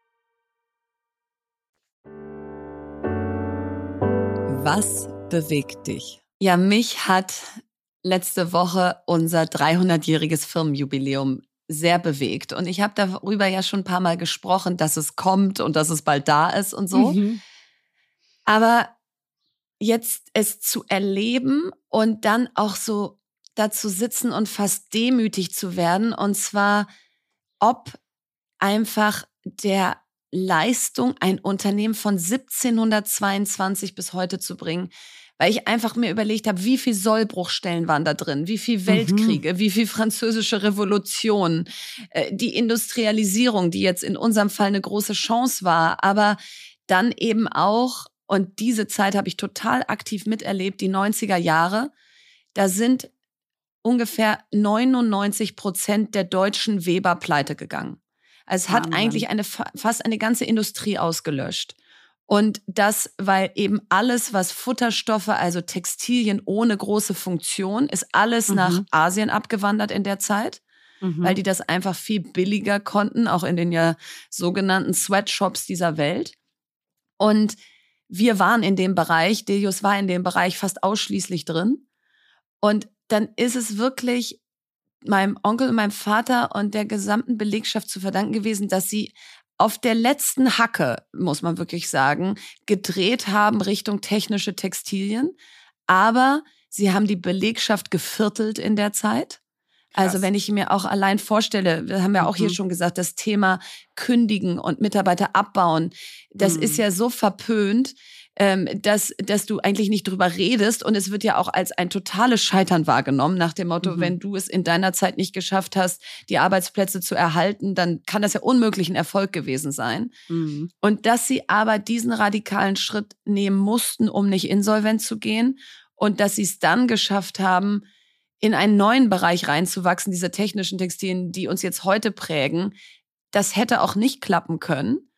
Was bewegt dich? Ja, mich hat letzte Woche unser dreihundertjähriges Firmenjubiläum sehr bewegt. Und ich habe darüber ja schon ein paar Mal gesprochen, dass es kommt und dass es bald da ist und so. Mhm. Aber jetzt es zu erleben und dann auch so dazu sitzen und fast demütig zu werden. Und zwar, ob einfach der Leistung, ein Unternehmen von siebzehnhundertzweiundzwanzig bis heute zu bringen, weil ich einfach mir überlegt habe, wie viel Sollbruchstellen waren da drin, wie viel Weltkriege, mhm. wie viel französische Revolution, äh, die Industrialisierung, die jetzt in unserem Fall eine große Chance war, aber dann eben auch, und diese Zeit habe ich total aktiv miterlebt, die neunziger Jahre, da sind ungefähr neunundneunzig Prozent der deutschen Weber pleite gegangen. Also es hat Wahnsinn. Eigentlich eine, fast eine ganze Industrie ausgelöscht. Und das, weil eben alles, was Futterstoffe, also Textilien ohne große Funktion, ist alles mhm. nach Asien abgewandert in der Zeit, mhm. weil die das einfach viel billiger konnten, auch in den ja sogenannten Sweatshops dieser Welt. Und wir waren in dem Bereich, Delius war in dem Bereich fast ausschließlich drin. Und dann ist es wirklich meinem Onkel und meinem Vater und der gesamten Belegschaft zu verdanken gewesen, dass sie auf der letzten Hacke, muss man wirklich sagen, gedreht haben Richtung technische Textilien. Aber sie haben die Belegschaft geviertelt in der Zeit. Krass. Also wenn ich mir auch allein vorstelle, wir haben ja auch mhm. hier schon gesagt, das Thema Kündigen und Mitarbeiter abbauen, das mhm. ist ja so verpönt, ähm, dass, dass du eigentlich nicht drüber redest. Und es wird ja auch als ein totales Scheitern wahrgenommen, nach dem Motto, mhm. wenn du es in deiner Zeit nicht geschafft hast, die Arbeitsplätze zu erhalten, dann kann das ja unmöglich ein Erfolg gewesen sein. Mhm. Und dass sie aber diesen radikalen Schritt nehmen mussten, um nicht insolvent zu gehen, und dass sie es dann geschafft haben, in einen neuen Bereich reinzuwachsen, diese technischen Textilien, die uns jetzt heute prägen, das hätte auch nicht klappen können.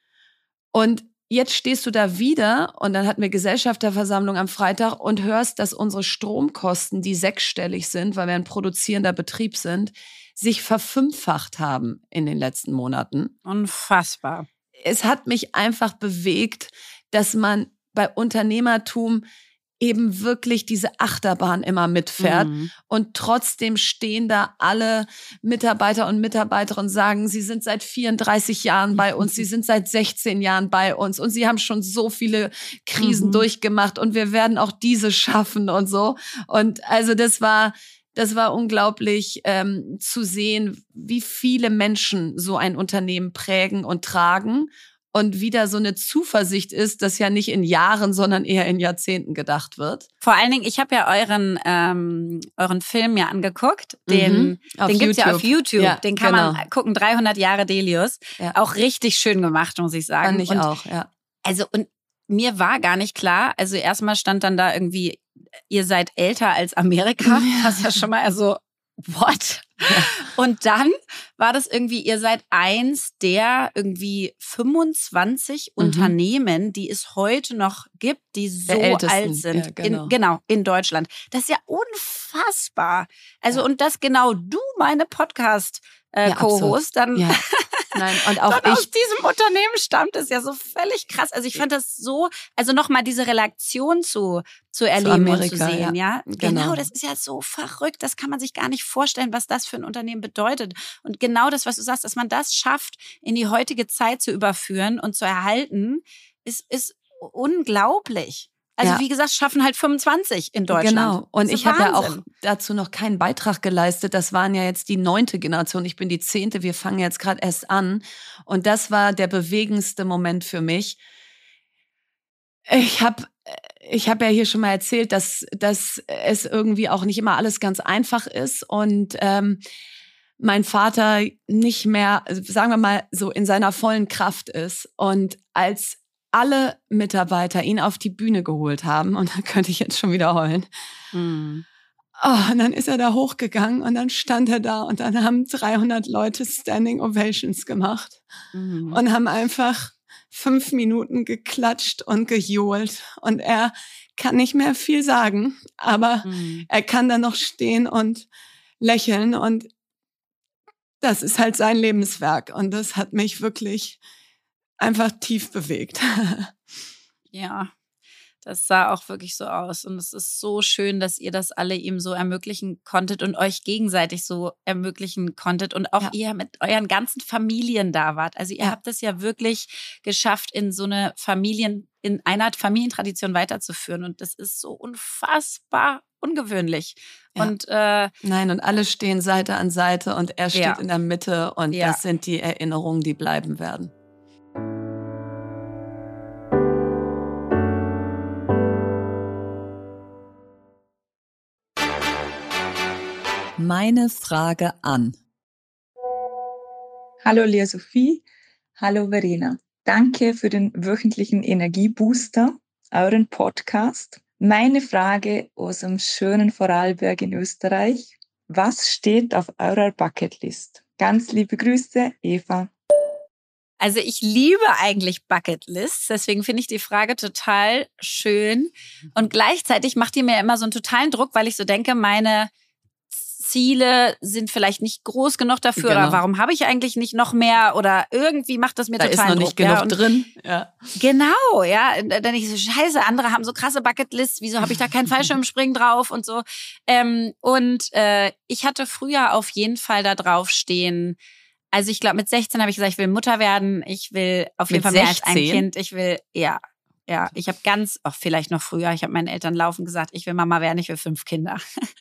Und jetzt stehst du da wieder, und dann hatten wir Gesellschafterversammlung am Freitag, und hörst, dass unsere Stromkosten, die sechsstellig sind, weil wir ein produzierender Betrieb sind, sich verfünffacht haben in den letzten Monaten. Unfassbar. Es hat mich einfach bewegt, dass man bei Unternehmertum eben wirklich diese Achterbahn immer mitfährt. Mhm. Und trotzdem stehen da alle Mitarbeiter und Mitarbeiterinnen und sagen, sie sind seit vierunddreißig Jahren bei uns, sie sind seit sechzehn Jahren bei uns und sie haben schon so viele Krisen mhm. durchgemacht und wir werden auch diese schaffen und so. Und also das war, das war unglaublich ähm, zu sehen, wie viele Menschen so ein Unternehmen prägen und tragen. Und wieder so eine Zuversicht ist, dass ja nicht in Jahren, sondern eher in Jahrzehnten gedacht wird. Vor allen Dingen, ich habe ja euren ähm, euren Film ja angeguckt. Den, mhm, den gibt's ja auf YouTube. Ja, den kann genau. man gucken, dreihundert Jahre Delius. Ja. Auch richtig schön gemacht, muss ich sagen. Fand ich und auch, ja. Also, und mir war gar nicht klar, also erstmal stand dann da irgendwie, ihr seid älter als Amerika. Ja. Das ist ja schon mal also, what? Ja. Und dann war das irgendwie, ihr seid eins der irgendwie fünfundzwanzig mhm. Unternehmen, die es heute noch gibt, die so alt sind. Ja, genau. In, genau, in Deutschland. Das ist ja unfassbar. Also, ja. und dass genau du, meine Podcast äh, ja, Co-Host, dann, ja. Nein, und auch dann ich, aus diesem Unternehmen stammt, ist ja so völlig krass. Also ich fand das so, also nochmal diese Relation zu, zu erleben zu Amerika, und zu sehen, ja. ja? Genau. genau, das ist ja so verrückt, das kann man sich gar nicht vorstellen, was das für ein Unternehmen bedeutet. Und genau das, was du sagst, dass man das schafft, in die heutige Zeit zu überführen und zu erhalten, ist, ist unglaublich. Also ja. wie gesagt, schaffen halt fünfundzwanzig in Deutschland. Genau. Und ich habe ja auch dazu noch keinen Beitrag geleistet. Das waren ja jetzt die neunte Generation. Ich bin die zehnte. Wir fangen jetzt gerade erst an. Und das war der bewegendste Moment für mich. Ich habe ich hab ja hier schon mal erzählt, dass, dass es irgendwie auch nicht immer alles ganz einfach ist. Und ähm, mein Vater nicht mehr, sagen wir mal, so in seiner vollen Kraft ist. Und als alle Mitarbeiter ihn auf die Bühne geholt haben, und da könnte ich jetzt schon wieder heulen. Mhm. Oh, und dann ist er da hochgegangen und dann stand er da und dann haben dreihundert Leute Standing Ovations gemacht mhm. und haben einfach fünf Minuten geklatscht und gejohlt. Und er kann nicht mehr viel sagen, aber mhm. er kann da noch stehen und lächeln, und das ist halt sein Lebenswerk, und das hat mich wirklich einfach tief bewegt. Ja, das sah auch wirklich so aus. Und es ist so schön, dass ihr das alle ihm so ermöglichen konntet und euch gegenseitig so ermöglichen konntet. Und auch ja. ihr mit euren ganzen Familien da wart. Also ihr ja. habt es ja wirklich geschafft, in so eine Familien, in einer Familientradition weiterzuführen. Und das ist so unfassbar ungewöhnlich. Ja. Und äh, Nein, und alle stehen Seite an Seite und er steht ja. in der Mitte und Ja. das sind die Erinnerungen, die bleiben werden. Meine Frage an. Hallo Lea Sophie, hallo Verena. Danke für den wöchentlichen Energiebooster, euren Podcast. Meine Frage aus dem schönen Vorarlberg in Österreich. Was steht auf eurer Bucketlist? Ganz liebe Grüße, Eva. Also ich liebe eigentlich Bucketlists, deswegen finde ich die Frage total schön. Und gleichzeitig macht die mir immer so einen totalen Druck, weil ich so denke, meine Ziele sind vielleicht nicht groß genug dafür Genau. oder warum habe ich eigentlich nicht noch mehr oder irgendwie macht das mir Da total ist noch Druck. nicht genug ja, und drin. Ja. Genau, ja. Dann ich so, scheiße, andere haben so krasse Bucketlists, wieso habe ich da keinen Fallschirmspringen drauf und so. Ähm, und äh, ich hatte früher auf jeden Fall da drauf stehen, also ich glaube mit sechzehn habe ich gesagt, ich will Mutter werden, ich will auf jeden Mit Fall mehr als ein sechzehn? Kind, ich will, ja. Ja, ich habe ganz, auch vielleicht noch früher, ich habe meinen Eltern laufend gesagt, ich will Mama werden, ich will fünf Kinder.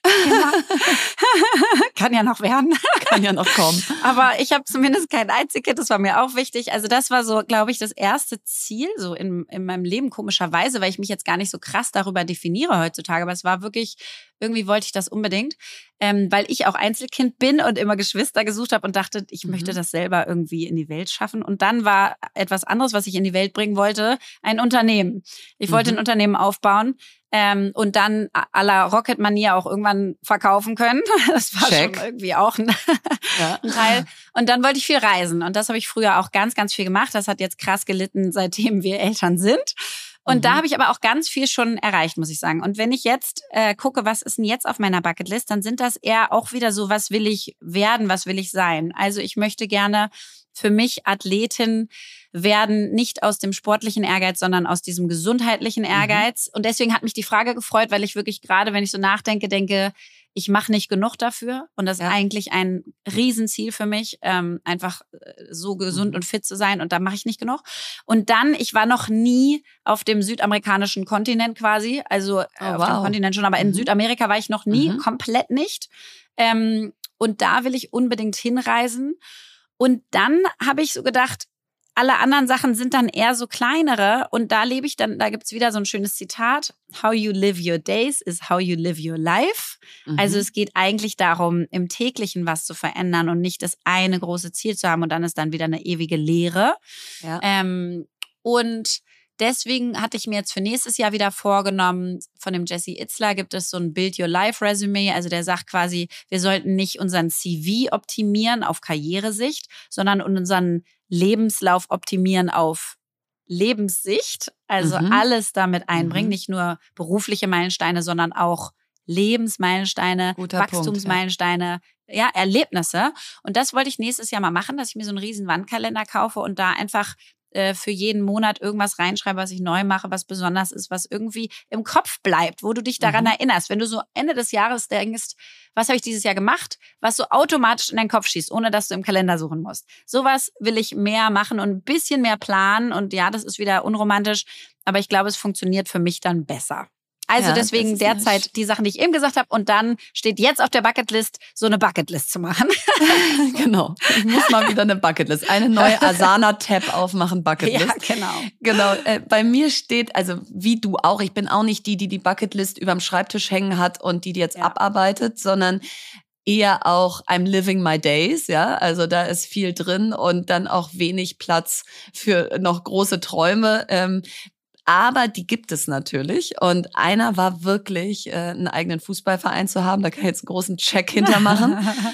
Kann ja noch werden. Kann ja noch kommen. Aber ich habe zumindest kein Einzelkind, das war mir auch wichtig. Also das war so, glaube ich, das erste Ziel so in, in meinem Leben, komischerweise, weil ich mich jetzt gar nicht so krass darüber definiere heutzutage. Aber es war wirklich, irgendwie wollte ich das unbedingt, ähm, weil ich auch Einzelkind bin und immer Geschwister gesucht habe und dachte, ich Mhm. möchte das selber irgendwie in die Welt schaffen. Und dann war etwas anderes, was ich in die Welt bringen wollte, ein Unternehmen. Ich wollte Mhm. ein Unternehmen aufbauen. Ähm, und dann à la Rocket-Manier auch irgendwann verkaufen können. Das war Check. schon irgendwie auch ein, Ja. ein Teil. Und dann wollte ich viel reisen. Und das habe ich früher auch ganz, ganz viel gemacht. Das hat jetzt krass gelitten, seitdem wir Eltern sind. Und Mhm. da habe ich aber auch ganz viel schon erreicht, muss ich sagen. Und wenn ich jetzt äh, gucke, was ist denn jetzt auf meiner Bucketlist, dann sind das eher auch wieder so, was will ich werden, was will ich sein. Also ich möchte gerne für mich Athletin werden, nicht aus dem sportlichen Ehrgeiz, sondern aus diesem gesundheitlichen Ehrgeiz. Mhm. Und deswegen hat mich die Frage gefreut, weil ich wirklich gerade, wenn ich so nachdenke, denke, ich mache nicht genug dafür. Und das Ja. ist eigentlich ein Riesenziel für mich, ähm, einfach so gesund Mhm. und fit zu sein. Und da mache ich nicht genug. Und dann, ich war noch nie auf dem südamerikanischen Kontinent quasi. Also Oh, auf wow. dem Kontinent schon, aber in Mhm. Südamerika war ich noch nie, Mhm. komplett nicht. Ähm, und da will ich unbedingt hinreisen. Und dann habe ich so gedacht, alle anderen Sachen sind dann eher so kleinere. Und da lebe ich dann, da gibt's wieder so ein schönes Zitat. How you live your days is how you live your life. Mhm. Also es geht eigentlich darum, im täglichen was zu verändern und nicht das eine große Ziel zu haben und dann ist dann wieder eine ewige Leere. Ja. Ähm, und deswegen hatte ich mir jetzt für nächstes Jahr wieder vorgenommen, von dem Jesse Itzler gibt es so ein Build Your Life Resume. Also der sagt quasi, wir sollten nicht unseren C V optimieren auf Karrieresicht, sondern unseren Lebenslauf optimieren auf Lebenssicht. Also Mhm. alles damit einbringen, Mhm. nicht nur berufliche Meilensteine, sondern auch Lebensmeilensteine, Guter Punkt, ja. Wachstumsmeilensteine, ja, Erlebnisse. Und das wollte ich nächstes Jahr mal machen, dass ich mir so einen riesen Wandkalender kaufe und da einfach äh, für jeden Monat irgendwas reinschreibe, was ich neu mache, was besonders ist, was irgendwie im Kopf bleibt, wo du dich daran Mhm. erinnerst. Wenn du so Ende des Jahres denkst, was habe ich dieses Jahr gemacht, was so automatisch in deinen Kopf schießt, ohne dass du im Kalender suchen musst. Sowas will ich mehr machen und ein bisschen mehr planen. Und ja, das ist wieder unromantisch, aber ich glaube, es funktioniert für mich dann besser. Also Ja, deswegen das ist derzeit nicht- die Sachen, die ich eben gesagt habe. Und dann steht jetzt auf der Bucketlist, so eine Bucketlist zu machen. Genau. Ich muss mal wieder eine Bucketlist. Eine neue Asana-Tab aufmachen, Bucketlist. Ja, genau. Genau. Äh, bei mir steht, also wie du auch, ich bin auch nicht die, die die Bucketlist überm Schreibtisch hängen hat und die die jetzt Ja. abarbeitet, sondern eher auch I'm living my days, ja. Also da ist viel drin und dann auch wenig Platz für noch große Träume. Ähm, Aber die gibt es natürlich. Und einer war wirklich, äh, einen eigenen Fußballverein zu haben. Da kann ich jetzt einen großen Check hintermachen.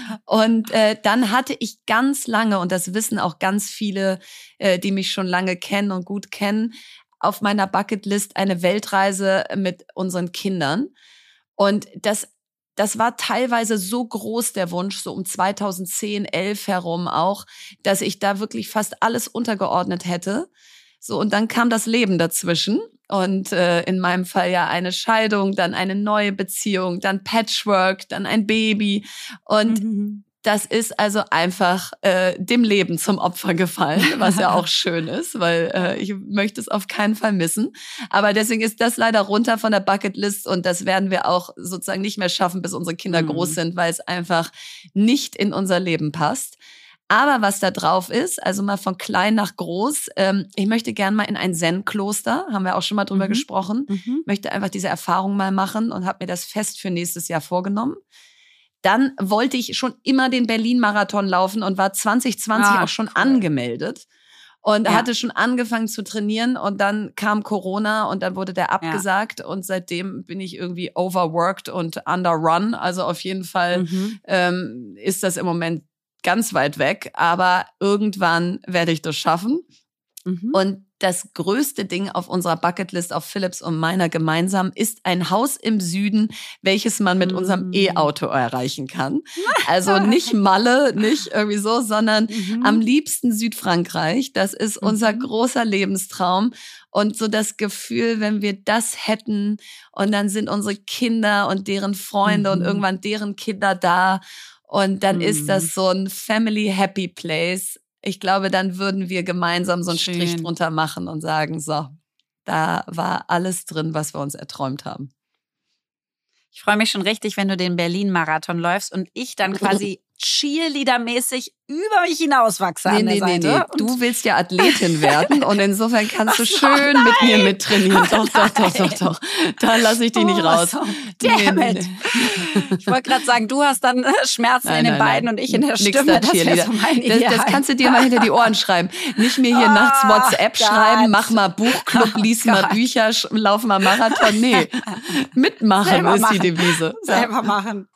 Und äh, dann hatte ich ganz lange, und das wissen auch ganz viele, äh, die mich schon lange kennen und gut kennen, auf meiner Bucketlist eine Weltreise mit unseren Kindern. Und das Das war teilweise so groß, der Wunsch, so um zweitausendzehn, elf herum auch, dass ich da wirklich fast alles untergeordnet hätte. So, und dann kam das Leben dazwischen. Und äh, in meinem Fall ja eine Scheidung, dann eine neue Beziehung, dann Patchwork, dann ein Baby. Und Mhm. Das ist also einfach äh, dem Leben zum Opfer gefallen, was ja auch schön ist, weil äh, ich möchte es auf keinen Fall missen. Aber deswegen ist das leider runter von der Bucketlist und das werden wir auch sozusagen nicht mehr schaffen, bis unsere Kinder mhm. groß sind, weil es einfach nicht in unser Leben passt. Aber was da drauf ist, also mal von klein nach groß, ähm, ich möchte gern mal in ein Zen-Kloster, haben wir auch schon mal drüber mhm. gesprochen, mhm. möchte einfach diese Erfahrung mal machen und habe mir das fest für nächstes Jahr vorgenommen. Dann wollte ich schon immer den Berlin-Marathon laufen und war zwanzig zwanzig ah, auch schon cool. angemeldet und ja. hatte schon angefangen zu trainieren und dann kam Corona und dann wurde der abgesagt ja. und seitdem bin ich irgendwie overworked und underrun. Also auf jeden Fall mhm. ähm, ist das im Moment ganz weit weg, aber irgendwann werde ich das schaffen. Mhm. Und das größte Ding auf unserer Bucketlist, auf Philipps und meiner gemeinsam, ist ein Haus im Süden, welches man mit mhm. unserem E-Auto erreichen kann. Also nicht Malle, nicht irgendwie so, sondern mhm. am liebsten Südfrankreich. Das ist mhm. unser großer Lebenstraum. Und so das Gefühl, wenn wir das hätten und dann sind unsere Kinder und deren Freunde mhm. und irgendwann deren Kinder da und dann mhm. ist das so ein Family Happy Place. Ich glaube, dann würden wir gemeinsam so einen Schön. Strich drunter machen und sagen, so, da war alles drin, was wir uns erträumt haben. Ich freue mich schon richtig, wenn du den Berlin-Marathon läufst und ich dann quasi Cheerleader-mäßig über mich hinauswachse nee, an der nee, Seite. Nee, nee. Du willst ja Athletin werden und insofern kannst du schön nein. mit mir mittrainieren. Doch, doch, doch, doch, doch. Da lasse ich dich nicht oh, raus. So. Damn nee, it. Nee. Ich wollte gerade sagen, du hast dann Schmerzen nein, in den nein, Beinen nein. und ich in der Stimme. Das, so das, das kannst du dir mal hinter die Ohren schreiben. Nicht mir hier oh, nachts WhatsApp God. schreiben, mach mal Buchclub, lies oh, mal God. Bücher, lauf mal Marathon. Nee, mitmachen Selber ist machen. Die Devise. Selber machen.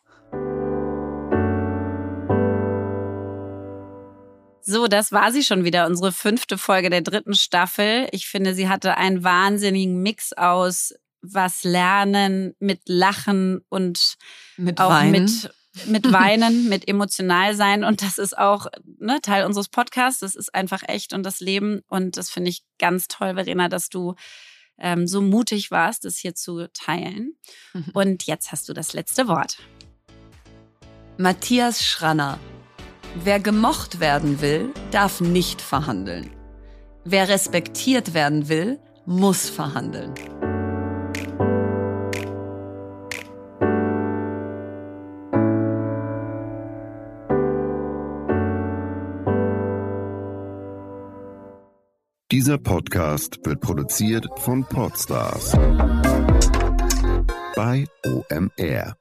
So, das war sie schon wieder, unsere fünfte Folge der dritten Staffel. Ich finde, sie hatte einen wahnsinnigen Mix aus was lernen, mit Lachen und mit auch Weinen. mit mit Weinen, mit emotional sein. Und das ist auch ne, Teil unseres Podcasts. Das ist einfach echt und das Leben. Und das finde ich ganz toll, Verena, dass du ähm, so mutig warst, das hier zu teilen. Mhm. Und jetzt hast du das letzte Wort. Matthias Schranner. Wer gemocht werden will, darf nicht verhandeln. Wer respektiert werden will, muss verhandeln. Dieser Podcast wird produziert von Podstars bei O M R.